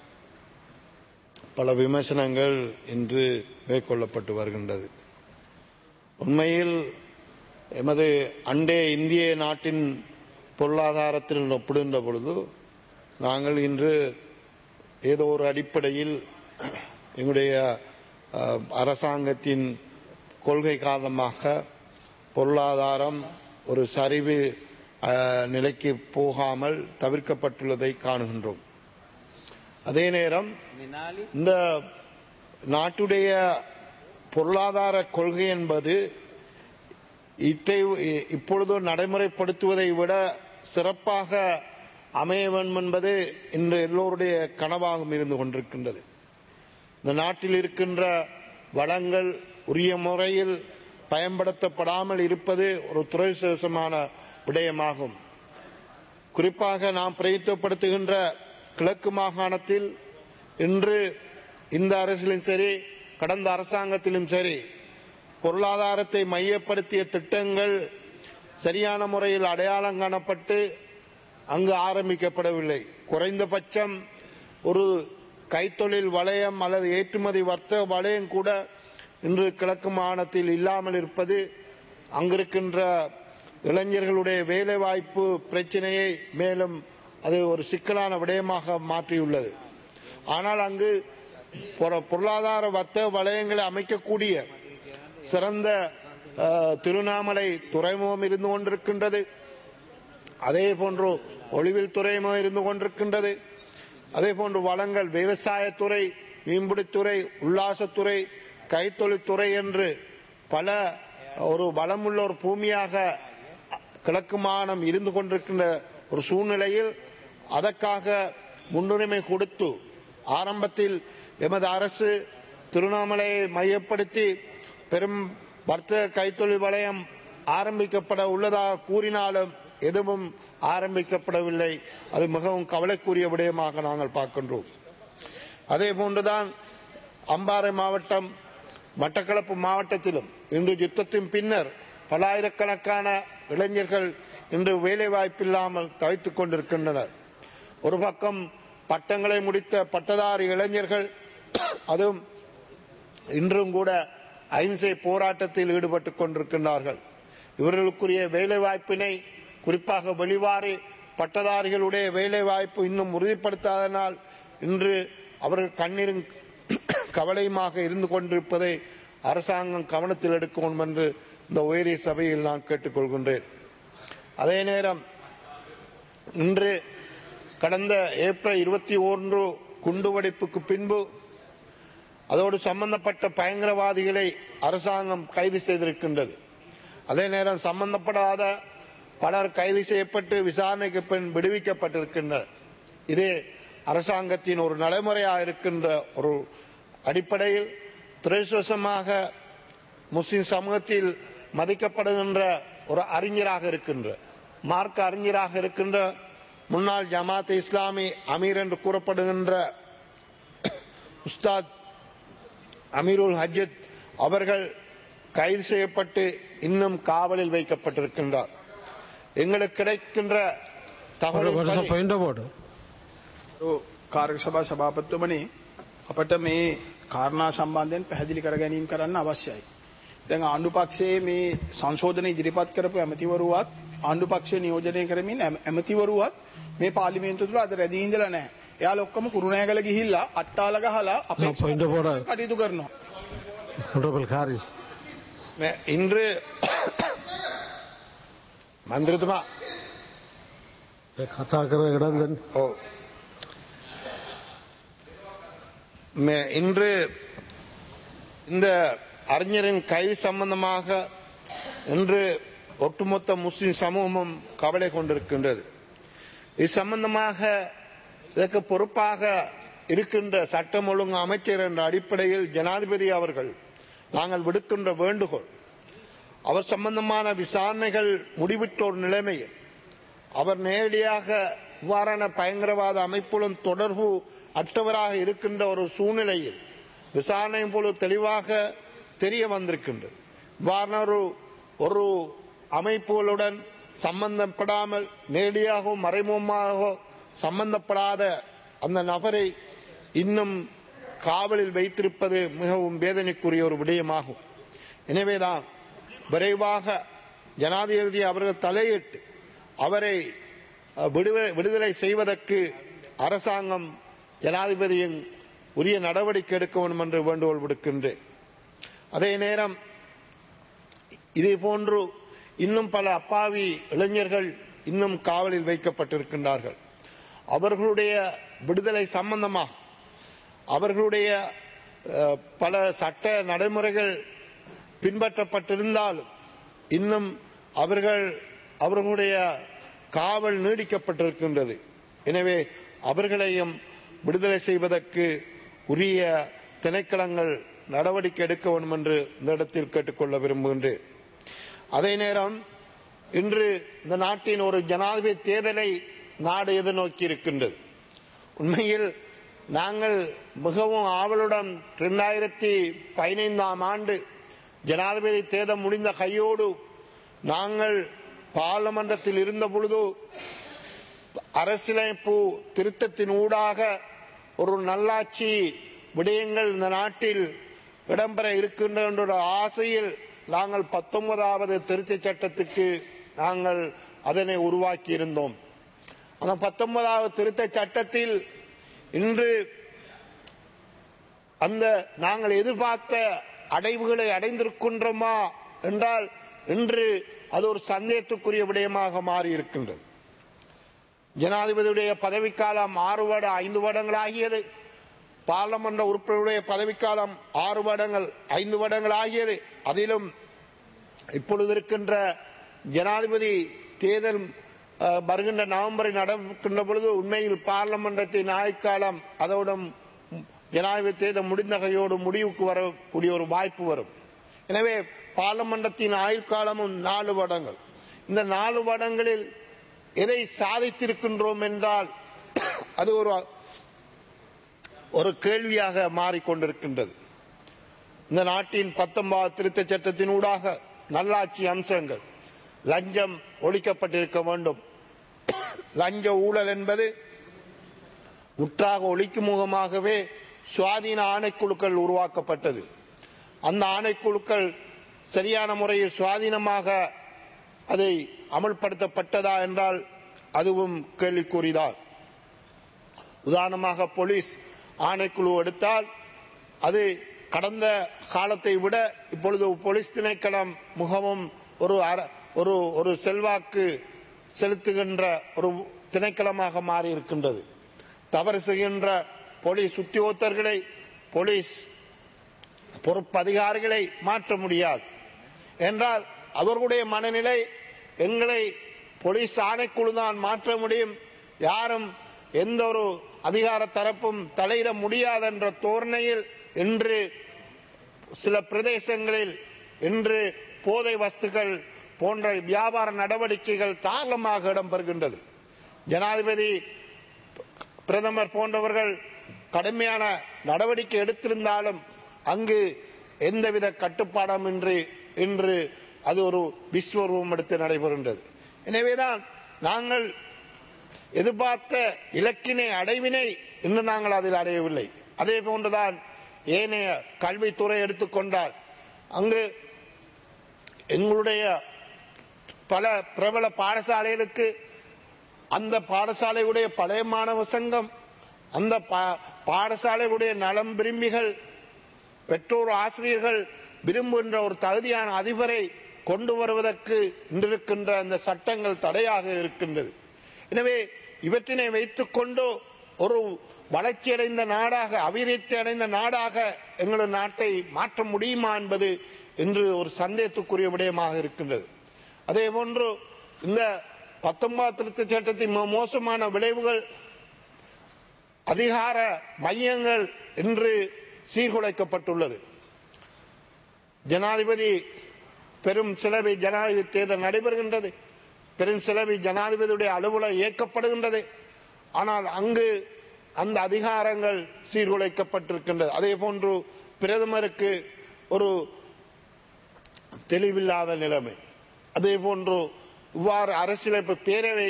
Speaker 5: பல விமர்சனங்கள் இன்று மேற்கொள்ளப்பட்டு வருகின்றது. உண்மையில் எமது அண்டை இந்திய நாட்டின் பொருளாதாரத்தில் ஒப்பிடுகின்ற பொழுது நாங்கள் இன்று ஏதோ ஒரு அடிப்படையில் எங்களுடைய அரசாங்கத்தின் கொள்கை காரணமாக பொருளாதாரம் ஒரு சரிவு நிலைக்கு போகாமல் தவிர்க்கப்பட்டுள்ளதை காணுகின்றோம். அதே நேரம் இந்த நாட்டுடைய பொருளாதார கொள்கை என்பது இப்பொழுது நடைமுறைப்படுத்துவதை விட சிறப்பாக அமைய வேண்டும் என்பது இன்று எல்லோருடைய கனவாகவும் இருந்து கொண்டிருக்கின்றது. இந்த நாட்டில் இருக்கின்ற வளங்கள் உரிய முறையில் பயன்படுத்தப்படாமல் இருப்பது ஒரு துரதிர்ஷ்டவசமான விடயமாகும். குறிப்பாக நாம் பிரயத்தப்படுத்துகின்ற கிழக்கு மாகாணத்தில் இன்று இந்த அரசிலும் சரி கடந்த அரசாங்கத்திலும் சரி பொருளாதாரத்தை மையப்படுத்திய திட்டங்கள் சரியான முறையில் அடையாளம் காணப்பட்டு அங்கு ஆரம்பிக்கப்படவில்லை. குறைந்தபட்சம் ஒரு கைத்தொழில் வலயம் அல்லது ஏற்றுமதி வர்த்தக வலயம் கூட இன்று கிழக்கு மாகாணத்தில் இல்லாமல் இருப்பது அங்கிருக்கின்ற இளைஞர்களுடைய வேலை வாய்ப்பு பிரச்சனையை மேலும் அது ஒரு சிக்கலான விடயமாக மாற்றியுள்ளது. ஆனால் அங்கு பொருளாதார வர்த்தக வலயங்களை அமைக்கக்கூடிய சிறந்த திருவண்ணாமலை துறைமுகம் இருந்து கொண்டிருக்கின்றது. அதே போன்று ஒளிவில் துறைமுகம் இருந்து கொண்டிருக்கின்றது. அதே போன்று வளங்கள் விவசாயத்துறை, மீன்பிடித்துறை, உல்லாசத்துறை, கைத்தொழில்துறை என்று பல ஒரு வளமுள்ள ஒரு பூமியாக கிழக்கு மாகாணம் இருந்து கொண்டிருக்கின்ற ஒரு சூழ்நிலையில் அதற்காக முன்னுரிமை கொடுத்து ஆரம்பத்தில் எமது அரசு திருவண்ணாமலையை மையப்படுத்தி பெரும் வர்த்தக கைத்தொழில் வலயம் ஆரம்பிக்கப்பட உள்ளதாக கூறினாலும் எதுவும் ஆரம்பிக்கப்படவில்லை. அது மிகவும் கவலைக்குரிய விடயமாக நாங்கள் பார்க்கின்றோம். அதே போன்றுதான் அம்பாறை மாவட்டம், மட்டக்களப்பு மாவட்டத்திலும் இன்று யுத்தத்தின் பின்னர் பல்லாயிரக்கணக்கான இளைஞர்கள் இன்று வேலை வாய்ப்பில்லாமல் தவித்துக் கொண்டிருக்கின்றனர். ஒரு பக்கம் பட்டங்களை முடித்த பட்டதாரி இளைஞர்கள் அதுவும் இன்றும் கூட அஹிம்சை போராட்டத்தில் ஈடுபட்டுக் கொண்டிருக்கின்றார்கள். இவர்களுக்குரிய வேலை வாய்ப்பினை குறிப்பாக வெளிவாரி பட்டதாரிகளுடைய வேலை வாய்ப்பு இன்னும் உறுதிப்படுத்தாதனால் இன்று அவர்கள் கண்ணீரும் கவலையுமாக இருந்து கொண்டிருப்பதை அரசாங்கம் கவனத்தில் எடுக்க வேண்டும் என்று இந்த உயரிய சபையில் நான் கேட்டுக்கொள்கின்றேன். அதே நேரம் இன்று கடந்த ஏப்ரல் இருபத்தி ஒன்று குண்டுவெடிப்புக்கு பின்பு அதோடு சம்பந்தப்பட்ட பயங்கரவாதிகளை அரசாங்கம் கைது செய்திருக்கின்றது. அதே நேரம் சம்பந்தப்படாத பலர் கைது செய்யப்பட்டு விசாரணைக்கு பின் விடுவிக்கப்பட்டிருக்கின்றனர். இது அரசாங்கத்தின் ஒரு நடைமுறையாக இருக்கின்ற ஒரு அடிப்படையில் துரதிர்ஷ்டவசமாக முஸ்லிம் சமூகத்தில் மதிக்கப்படுகின்ற ஒரு அறிஞராக இருக்கின்ற மார்க்க அறிஞராக இருக்கின்ற முன்னாள் ஜமாத் இஸ்லாமி அமீர் என்று கூறப்படுகின்ற உஸ்தாத் அமீருல் ஹஜ்ஜத் அவர்கள் கைது செய்யப்பட்டு இன்னும் காவலில் வைக்கப்பட்டிருக்கின்றார். எங்களுக்கு கிடைக்கின்ற தகவல்
Speaker 4: කාර්ය සභා සභාපතිතුමනි, අපට මේ කාරණා සම්බන්ධයෙන් පැහැදිලි කර ගැනීම කරන්න අවශ්‍යයි. දැන් ආණ්ඩු පක්ෂයේ මේ සංශෝධන ඉදිරිපත් කරපු ඇමතිවරුවත් ආණ්ඩු පක්ෂය නියෝජනය කරමින් ඇමතිවරුවත් මේ පාර්ලිමේන්තුව තුළ අද රැඳී ඉඳලා නැහැ. එයාලා ඔක්කොම කුරුණෑගල ගිහිල්ලා අට්ටාල ගහලා අපේ කටයුතු කරනවා.
Speaker 5: இன்று மந்திரித்துமா
Speaker 1: කතා කරන ඉඩම් දෙන්න.
Speaker 5: ඔව්. இன்று இந்த அறிஞரின் கைது சம்பந்தமாக இன்று ஒட்டுமொத்த முஸ்லிம் சமூகமும் கவலை கொண்டிருக்கின்றது. இது சம்பந்தமாக இதற்கு பொறுப்பாக இருக்கின்ற சட்டம் ஒழுங்கு அமைச்சர் என்ற அடிப்படையில் ஜனாதிபதி அவர்கள் நாங்கள் விடுக்கின்ற வேண்டுகோள், அவர் சம்பந்தமான விசாரணைகள் முடிவிட்ட ஒரு நிலைமையில் அவர் நேரடியாக இவ்வாறான பயங்கரவாத அமைப்புடன் தொடர்பு அற்றவராக இருக்கின்ற ஒரு சூழ்நிலையில் விசாரணை போல தெளிவாக தெரிய வந்திருக்கின்றது. இவ்வாறான ஒரு ஒரு அமைப்புகளுடன் சம்பந்தப்படாமல் நேரடியாகவும் மறைமுகமாக சம்பந்தப்படாத அந்த நபரை இன்னும் காவலில் வைத்திருப்பது மிகவும் வேதனைக்குரிய ஒரு விடயமாகும். எனவேதான் விரைவாக ஜனாதிபதி அவர்கள் தலையிட்டு அவரை விடுதலை செய்வதற்கு அரசாங்கம் ஜனாதிபதியின் உரிய நடவடிக்கை எடுக்க வேண்டும் என்று வேண்டுகோள் விடுக்கின்றேன். அதே நேரம் இதே போன்று இன்னும் பல அப்பாவி இளைஞர்கள் இன்னும் காவலில் வைக்கப்பட்டிருக்கின்றார்கள். அவர்களுடைய விடுதலை சம்பந்தமாக அவர்களுடைய பல சட்ட நடைமுறைகள் பின்பற்றப்பட்டிருந்தாலும் இன்னும் அவர்கள் அவர்களுடைய காவல் நீடிக்கப்பட்டிருக்கின்றது. எனவே அவர்களையும் விடுதலை செய்வதற்கு உரிய திணைக்களங்கள் நடவடிக்கை எடுக்க வேண்டும் என்று இந்த இடத்தில் கேட்டுக்கொள்ள விரும்புகின்றேன். அதே நேரம் இன்று இந்த நாட்டின் ஒரு ஜனாதிபதி தேர்தலை நாடு எதிர்நோக்கி இருக்கின்றது. உண்மையில் நாங்கள் மிகவும் ஆவலுடன் இரண்டாயிரத்தி பதினைந்தாம் ஆண்டு ஜனாதிபதி தேர்தல் முடிந்த கையோடு நாங்கள் பார்லமெண்டத்தில் இருந்த பொழுது அரசியலமைப்பு திருத்தத்தின் ஊடாக ஒரு நல்லாட்சி விடயங்கள் இந்த நாட்டில் இடம்பெற இருக்கின்ற என்ற ஆசையில் நாங்கள் பத்தொன்பதாவது திருத்த சட்டத்துக்கு நாங்கள் அதனை உருவாக்கி இருந்தோம். அந்த பத்தொன்பதாவது திருத்த சட்டத்தில் இன்று அந்த நாங்கள் எதிர்பார்த்த அடைவுகளை அடைந்திருக்கின்றோமா என்றால் இன்று அது ஒரு சந்தேகத்துக்குரிய விடயமாக மாறி இருக்கின்றது. ஜனாதிபதியுடைய பதவிக்காலம் ஆறு வருட ஐந்து வருடங்கள் ஆகியது. பார்லமெண்ட் உறுப்பினருடைய பதவிக்காலம் ஆறு வருடங்கள் ஐந்து வருடங்கள் ஆகியது. அதிலும் இப்பொழுது இருக்கின்ற ஜனாதிபதி தேர்தல் வருகின்ற நவம்பரில் நடக்கின்ற பொழுது உண்மையில் பார்லமெண்டத்தின் ஆயுட்காலம் அதோடு ஜனாதிபதி தேர்தல் முடிந்த கையோடு முடிவுக்கு வரக்கூடிய ஒரு வாய்ப்பு வரும். எனவே பார்லமெண்டத்தின் ஆயுட்காலமும் நாலு வருடங்கள். இந்த நாலு வருடங்களில் எதை சாதித்திருக்கின்றோம் என்றால் அது ஒரு ஒரு கேள்வியாக மாறிக்கொண்டிருக்கின்றது. இந்த நாட்டின் பத்தொன்பதாவது திருத்த சட்டத்தின் ஊடாக நல்லாட்சி அம்சங்கள் லஞ்சம் ஒழிக்கப்பட்டிருக்க வேண்டும். லஞ்ச ஊழல் என்பது முற்றாக ஒழிக்கும் முகமாகவே சுவாதீன ஆணைக்குழுக்கள் உருவாக்கப்பட்டது. அந்த ஆணைக்குழுக்கள் சரியான முறையில் சுவாதீனமாக அதை அமல்படுத்தப்பட்டதா என்றால் அதுவும் கேள்விக்குறிதான். உதாரணமாக போலீஸ் ஆணைக்குழு எடுத்தால் அது கடந்த காலத்தை விட இப்பொழுது போலீஸ் திணைக்களம் மிகவும் ஒரு ஒரு ஒரு செல்வாக்கு செலுத்துகின்ற ஒரு திணைக்களமாக மாறி இருக்கின்றது. தவறு செய்கின்ற போலீஸ் உத்தியோகத்தர்களை போலீஸ் பொறுப்பு அதிகாரிகளை மாற்ற முடியாது என்றால் அவர்களுடைய மனநிலை எங்களை போலீஸ் ஆணைக்குழு தான் மாற்ற முடியும், யாரும் எந்த ஒரு அதிகார தரப்பும் தலையிட முடியாது என்ற தோரணையில் இன்று சில பிரதேசங்களில் இன்று போதை வஸ்துக்கள் போன்ற வியாபார நடவடிக்கைகள் தாராளமாக இடம்பெறுகின்றது. ஜனாதிபதி பிரதமர் போன்றவர்கள் கடுமையான நடவடிக்கை எடுத்திருந்தாலும் அங்கு எந்தவித கட்டுப்பாடும் இன்றி இன்று அது ஒரு விஸ்வரூபம் எடுத்து நடைபெறுகின்றது. எனவேதான் நாங்கள் எதிர்பார்த்த இலக்கினை அடைவினை இன்று நாங்கள் அதில் அடையவில்லை. அதே போன்றுதான் ஏனைய கல்வித்துறை எடுத்துக்கொண்டால் அங்கு எங்களுடைய பல பிரபல பாடசாலைகளுக்கு அந்த பாடசாலையுடைய பழைய மாணவ சங்கம் அந்த பாடசாலையுடைய நலம் விரும்பிகள் பெற்றோர் ஆசிரியர்கள் விரும்புகின்ற ஒரு தகுதியான அதிபரை கொண்டு வருவதற்கு இன்றிருக்கின்ற அந்த சட்டங்கள் தடையாக இருக்கின்றது. எனவே இவற்றினை வைத்துக் கொண்டு ஒரு வளர்ச்சியடைந்த நாடாக அபிவிருத்தி அடைந்த நாடாக எங்களது நாட்டை மாற்ற முடியுமா என்பது இன்று ஒரு சந்தேகத்துக்குரிய விடயமாக இருக்கின்றது. அதே போன்று இந்த பத்தொன்பது திருத்த சட்டத்தின் மோசமான விளைவுகள் அதிகார மையங்கள் இன்று சீர்குலைக்கப்பட்டுள்ளது. ஜனாதிபதி பெரும் செலவை ஜனாதிபதி தேர்தல் நடைபெறுகின்றது, பெரும் செலவை ஜனாதிபதியுடைய அலுவலகம் இயக்கப்படுகின்றது. ஆனால் அங்கு அந்த அதிகாரங்கள் சீர்குலைக்கப்பட்டிருக்கின்றது. அதே போன்று பிரதமருக்கு ஒரு தெளிவில்லாத நிலைமை. அதே போன்று இவ்வாறு அரசியலமைப்பு பேரவை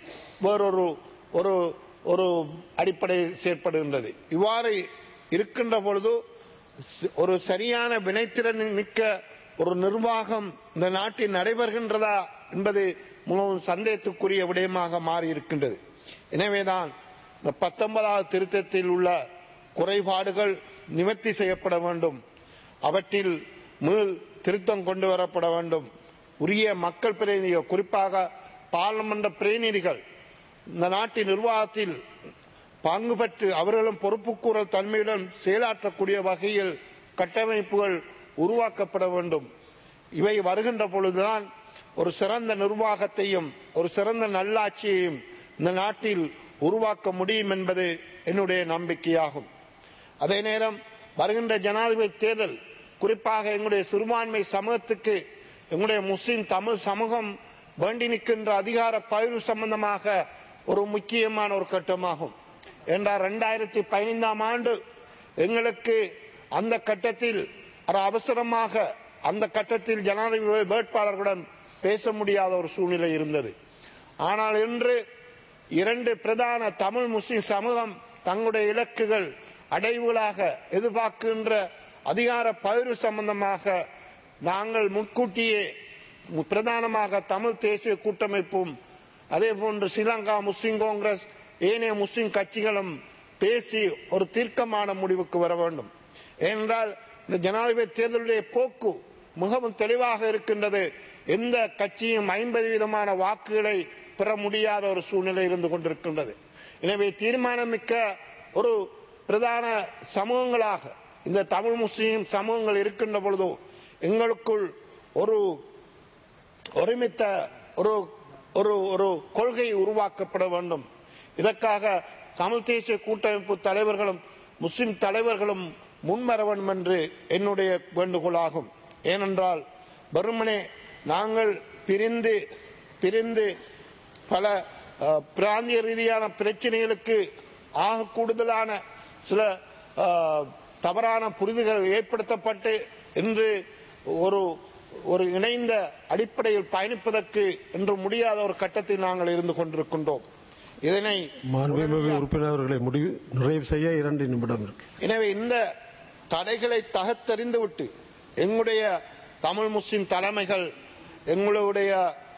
Speaker 5: வேறொரு ஒரு ஒரு அடிப்படையில் செயற்படுகின்றது. இவ்வாறு இருக்கின்ற பொழுது ஒரு சரியான வினைத்திறன் மிக்க ஒரு நிர்வாகம் இந்த நாட்டில் நடைபெறுகின்றதா என்பது மிகவும் சந்தேகத்துக்குரிய விடயமாக மாறி இருக்கின்றது. எனவேதான் இந்த பத்தொன்பதாவது திருத்தத்தில் உள்ள குறைபாடுகள் நிவர்த்தி செய்யப்பட வேண்டும். அவற்றில் மீள் திருத்தம் கொண்டு வரப்பட வேண்டும். உரிய மக்கள் பிரதிநிதிகள், குறிப்பாக பாராளுமன்ற பிரதிநிதிகள் இந்த நாட்டின் நிர்வாகத்தில் பங்கு பெற்று அவர்களும் பொறுப்புக்கூறல் தன்மையுடன் செயலாற்றக்கூடிய வகையில் கட்டமைப்புகள் உருவாக்கப்பட வேண்டும். இவை வருகின்ற பொழுதுதான் ஒரு சிறந்த நிர்வாகத்தையும் ஒரு சிறந்த நல்லாட்சியையும் இந்த நாட்டில் உருவாக்க முடியும் என்பது என்னுடைய நம்பிக்கையாகும். அதே நேரம் வருகின்ற ஜனாதிபதி தேர்தல் குறிப்பாக எங்களுடைய சிறுபான்மை சமூகத்துக்கு எங்களுடைய முஸ்லிம் தமிழ் சமூகம் வேண்டி நிற்கின்ற அதிகார பகிர்வு சம்பந்தமாக ஒரு முக்கியமான ஒரு கட்டமாகும். என்றால் இரண்டாயிரத்தி பதினைந்தாம் ஆண்டு எங்களுக்கு அந்த கட்டத்தில் ஒரு அவசரமாக அந்த கட்டத்தில் ஜனாதிபதி வேட்பாளர்களுடன் பேச முடியாத ஒரு சூழ்நிலை இருந்தது. ஆனால் இன்று இரண்டு பிரதான தமிழ் முஸ்லிம் சமூகம் தங்களுடைய இலக்குகள் அடைவுகளாக எதிர்பார்க்கின்ற அதிகார பகிர்வு சம்பந்தமாக நாங்கள் முன்கூட்டியே பிரதானமாக தமிழ் தேசிய கூட்டமைப்பும் அதே போன்று ஸ்ரீலங்கா முஸ்லிம் காங்கிரஸ் ஏனைய முஸ்லிம் கட்சிகளும் பேசி ஒரு தீர்க்கமான முடிவுக்கு வர வேண்டும். ஏனென்றால் இந்த ஜனாதிபதி தேர்தலுடைய போக்கு மிகவும் தெளிவாக இருக்கின்றது. எந்த கட்சியும் ஐம்பது வீதமான வாக்குகளை பெற முடியாத ஒரு சூழ்நிலை இருந்து கொண்டிருக்கின்றது. எனவே தீர்மானமிக்க ஒரு பிரதான சமூகங்களாக இந்த தமிழ் முஸ்லிம் சமூகங்கள் இருக்கின்ற பொழுதோ எங்களுக்குள் ஒரு ஒருமித்த ஒரு ஒரு ஒரு கொள்கை உருவாக்கப்பட வேண்டும். இதற்காக தமிழ் தேசிய கூட்டமைப்பு தலைவர்களும் முஸ்லிம் தலைவர்களும் முன்வர வேண்டும் என்று என்னுடைய வேண்டுகோளாகும். ஏனென்றால் வெறுமனே நாங்கள் பிரிந்து பிரிந்து பல பிராந்திய ரீதியான பிரச்சனைகளுக்கு ஆக கூடுதலான சில தவறான புரிதல்கள் ஏற்படுத்தப்பட்டு இன்று ஒரு ஒரு இணைந்த அடிப்படையில் பயணிப்பதற்கு இன்று முடியாத ஒரு கட்டத்தில் நாங்கள் இருந்து கொண்டிருக்கின்றோம். இதனை
Speaker 1: உறுப்பினர்களை முடிவு நிறைவு செய்ய இரண்டு நிமிடம் இருக்கு.
Speaker 5: எனவே இந்த தடைகளை தகர்த்தெறிந்து விட்டு எங்களுடைய தமிழ் முஸ்லிம் தலைமைகள் எங்களுடைய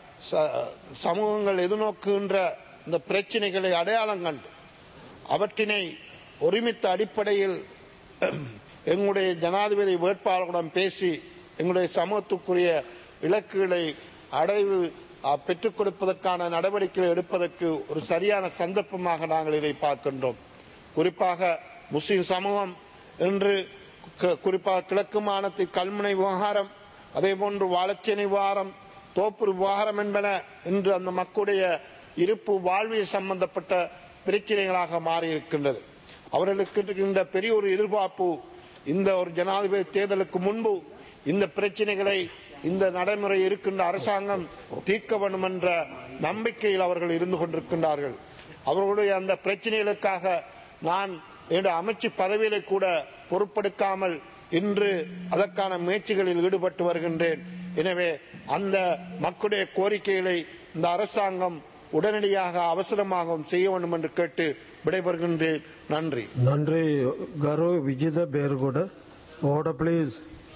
Speaker 5: சமூகங்கள் எதிர்நோக்குகின்ற இந்த பிரச்சனைகளை அடையாளம் கண்டு அவற்றினை ஒருமித்த அடிப்படையில் எங்களுடைய ஜனாதிபதி வேட்பாளர்களுடன் பேசி எங்களுடைய சமூகத்துக்குரிய இலக்குகளை அடைவு பெற்றுக் கொடுப்பதற்கான நடவடிக்கைகளை எடுப்பதற்கு ஒரு சரியான சந்தர்ப்பமாக நாங்கள் இதை பார்க்கின்றோம். குறிப்பாக முஸ்லிம் சமூகம் இன்று குறிப்பாக கிழக்கு மாநிலத்தில் கல்முனை விவகாரம், அதே போன்று வாழச்சேனை விவகாரம், தோப்பூர் விவகாரம் என்பன இன்று அந்த மக்களுடைய இருப்பு வாழ்வியல் சம்பந்தப்பட்ட பிரச்சனைகளாக மாறியிருக்கின்றது. அவர்களுக்கு இருக்கின்ற பெரிய ஒரு எதிர்பார்ப்பு இந்த ஒரு ஜனாதிபதி தேர்தலுக்கு முன்பு இந்த பிரச்சனைகளை இந்த நடைமுறை இருக்கின்ற அரசாங்கம் தீர்க்க வேண்டும் என்ற நம்பிக்கையில் அவர்கள் இருந்து கொண்டிருக்கின்றார்கள். அவர்களுடைய அந்த பிரச்சனைகளுக்காக நான் என்னுடைய அமைச்சு பதவிகளை கூட பொறுப்பெடுக்காமல் இன்று அதற்கான முயற்சிகளில் ஈடுபட்டு வருகின்றேன். எனவே அந்த மக்களுடைய கோரிக்கைகளை இந்த அரசாங்கம் உடனடியாக அவசரமாகவும் செய்ய வேண்டும் என்று கேட்டு விடைபெறுகின்றேன். நன்றி.
Speaker 1: நன்றி. கரு விஜித பேர்கூட ஓட please.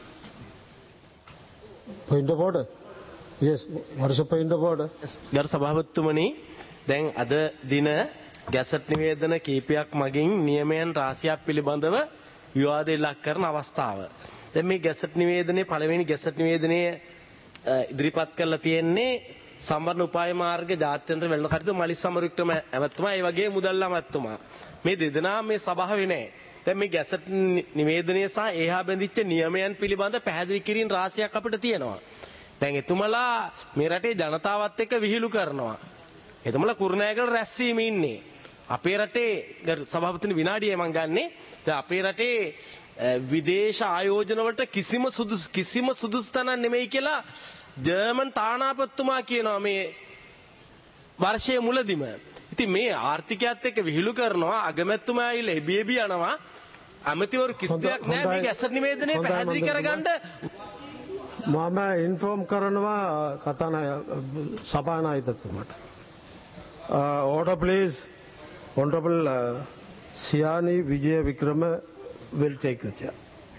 Speaker 1: Point of order. Yes, what is the point of order?
Speaker 6: ගරු සභාපතිතුමනි, දැන් අද දින ගැසට් නිවේදන කීපයක් මගින් නියමයන් රාශියක් පිළිබඳව විවාදය ලක් කරන අවස්ථාව. දැන් මේ ගැසට් නිවේදනයේ පළවෙනි ගැසට් නිවේදනයේ ඉදිරිපත් කරලා තියෙන්නේ සම්වර්ණ උපාය මාර්ග ජාත්‍යන්තර වෙළඳ කටයුතු මලිස් සමරුක්‍රම ඇමතුමා ඒ වගේ මුදල්ල ඇමතුමා. මේ දෙදෙනා මේ සභාවේ නැහැ. දැන් මේ ගැසට් නිවේදනය සහ ඒහා බැඳිච්ච නියමයන් පිළිබඳ පැහැදිලි කිරීම රාශියක් අපිට තියෙනවා. දැන් එතුමලා මේ රටේ ජනතාවත් එක්ක විහිළු කරනවා. එතුමලා කුරුණෑගල රැස්වීම ඉන්නේ. අපේ රටේ සභාපතිතුමනි විනාඩිය මම ගන්නෙ. දැන් අපේ රටේ විදේශ ආයෝජන වලට කිසිම සුදුසු කිසිම සුදුසු තැනක් නෙමෙයි කියලා ජර්මන් තානාපතිතුමා කියනවා මේ වර්ෂයේ මුලදීම. ඉතින් මේ ආර්ථිකයත් එක්ක විහිළු කරනවා අගමැතිතුමා ඇවිල්ලා එබිඑබි යනවා අමතිවරු කිසි දෙයක් නැහැ මේ ගැසට් නිවේදනය පැහැදිලි කරගන්න
Speaker 1: මම ඉන්ෆෝම් කරනවා කතානාය සභානායකතුමාට order please honorable uh, Siani Vijay Vikrama will take the chair.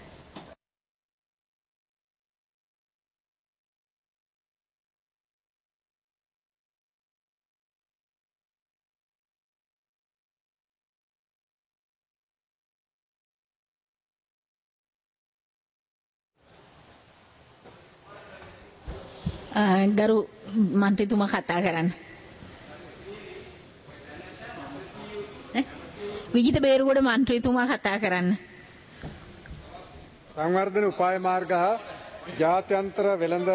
Speaker 7: ගරු මන්ත්‍රීතුමා කතා කරන්න. විජිත බේරුගොඩ මන්ත්‍රීතුමා කතා කරන්න.
Speaker 8: සංවර්ධන උපාය මාර්ග හා ජාත්‍යන්තර වෙළඳ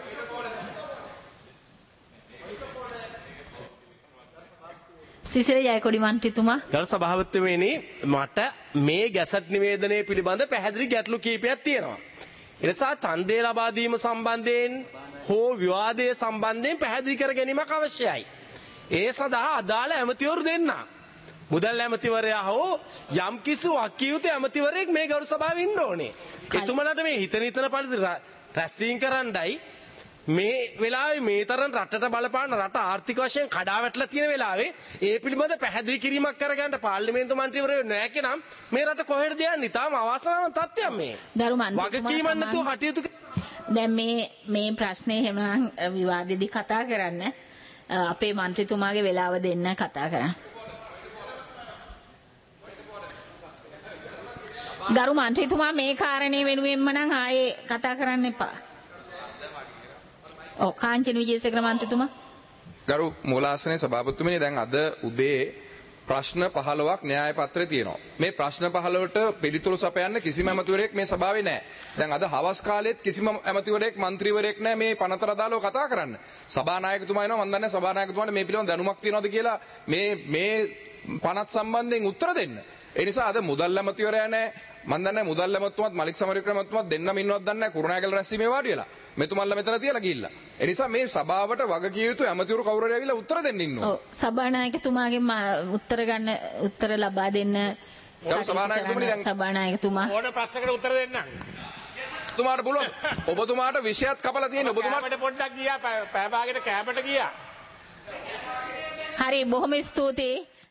Speaker 7: සිසිර ජයකොඩි මන්ත්‍රීතුමා.
Speaker 6: ගරු සභාපතිතුමනි මට මේ ගැසට් නිවේදනය පිළිබඳ පැහැදිලි ගැටලු කීපයක් තියෙනවා. ඒ නිසා ඡන්දය ලබා දීම සම්බන්ධයෙන් හෝ විවාදය සම්බන්ධයෙන් පැහැදිලි කර ගැනීමක් අවශ්‍යයි. ඒ සඳහා අදාළ ඇමතිවරු දෙන්න. මුදල් ඇමතිවරයා හෝ යම් කිසි වකියුත ඇමතිවරයෙක් මේ ගරු සභාවේ ඉන්න ඕනේ. එතුමලට මේ හිතන හිතන පරිදි රැස්වීම කරන්නයි මේ වෙලාවේ මේ තරම් රටට බලපාන රට ආර්ථික වශයෙන් කඩා වැටලා තියෙන වෙලාවේ ඒ පිළිබඳ පැහැදිලි කිරීමක් කරගන්න පාර්ලිමේන්තු මන්ත්‍රීවරයෝ නැහැ නම් මේ රට කොහෙටද යන්නේ? තාම අවාසනාවන්ත තත්ත්වයක් මේ.
Speaker 7: ගරු මන්ත්‍රීතුමා
Speaker 6: වගකීමක් නැතුව කටයුතු
Speaker 7: දැන් මේ මේ ප්‍රශ්නේ එහෙම විවාදෙදි කතා කරන්න අපේ මන්ත්‍රීතුමාගේ වෙලාව දෙන්න කතා කරන්න. ගරු මන්ත්‍රීතුමා මේ කාරණේ වෙනුවෙන්ම නම් ආයේ කතා කරන්න එපා. ඔව් කාංචන විජේසේකර මන්ත්‍රීතුමා.
Speaker 9: ගරු මූලාසනයේ සභාපතිතුමනි දැන් අද උදේ ප්‍රශ්න පහළොවක් න්‍යාය පත්‍රයේ තියෙනවා. මේ ප්‍රශ්න පහළොවට පිළිතුරු සපයන්න කිසිම ඇමතිවරයෙක් මේ සභාවේ නැහැ. දැන් අද හවස් කාලෙත් කිසිම ඇමතිවරයෙක් මන්ත්‍රීවරයෙක් නැහැ මේ පනතර අදාළව කතා කරන්න. සභානායකතුමා එනවා මම දන්නේ සභානායකතුමාට මේ පිළිබඳ දැනුමක් තියෙනවද කියලා මේ මේ පනත් සම්බන්ධයෙන් උත්තර දෙන්න. ඒ නිසා අද මුදල් ඇමතිවරයා නැහැ. මම දන්නේ මුදල් ඇමතුමත් මලික් සමරවික්‍රම ඇමතුමත් දෙන්නම ඉන්නවද දන්නේ නැහැ. කුරුණෑගල රැස්වීමේ වාඩි වෙලා. මෙතුමන්ලා මෙතන තියලා ගිහිල්ලා. ඒ නිසා මේ සභාවට වගකිය යුතු ඇමතිවරු කවුරු හරි ඇවිල්ලා උත්තර දෙන්න ඉන්නවා.
Speaker 7: ඔව් සභානායකතුමාගෙන් උත්තර ගන්න උත්තර ලබා දෙන්න.
Speaker 9: ගරු සභානායකතුමනි දැන්
Speaker 7: සභානායකතුමා
Speaker 2: ඕන ප්‍රශ්නකට උත්තර දෙන්න.
Speaker 9: ඔබතුමාට පුළුවන්. ඔබතුමාට විෂයත් කපලා තියෙන ඔබතුමාට
Speaker 2: කෑමට පොඩ්ඩක් ගියා පැය භාගයට කෑමට ගියා.
Speaker 7: හරි බොහොම ස්තුතියි.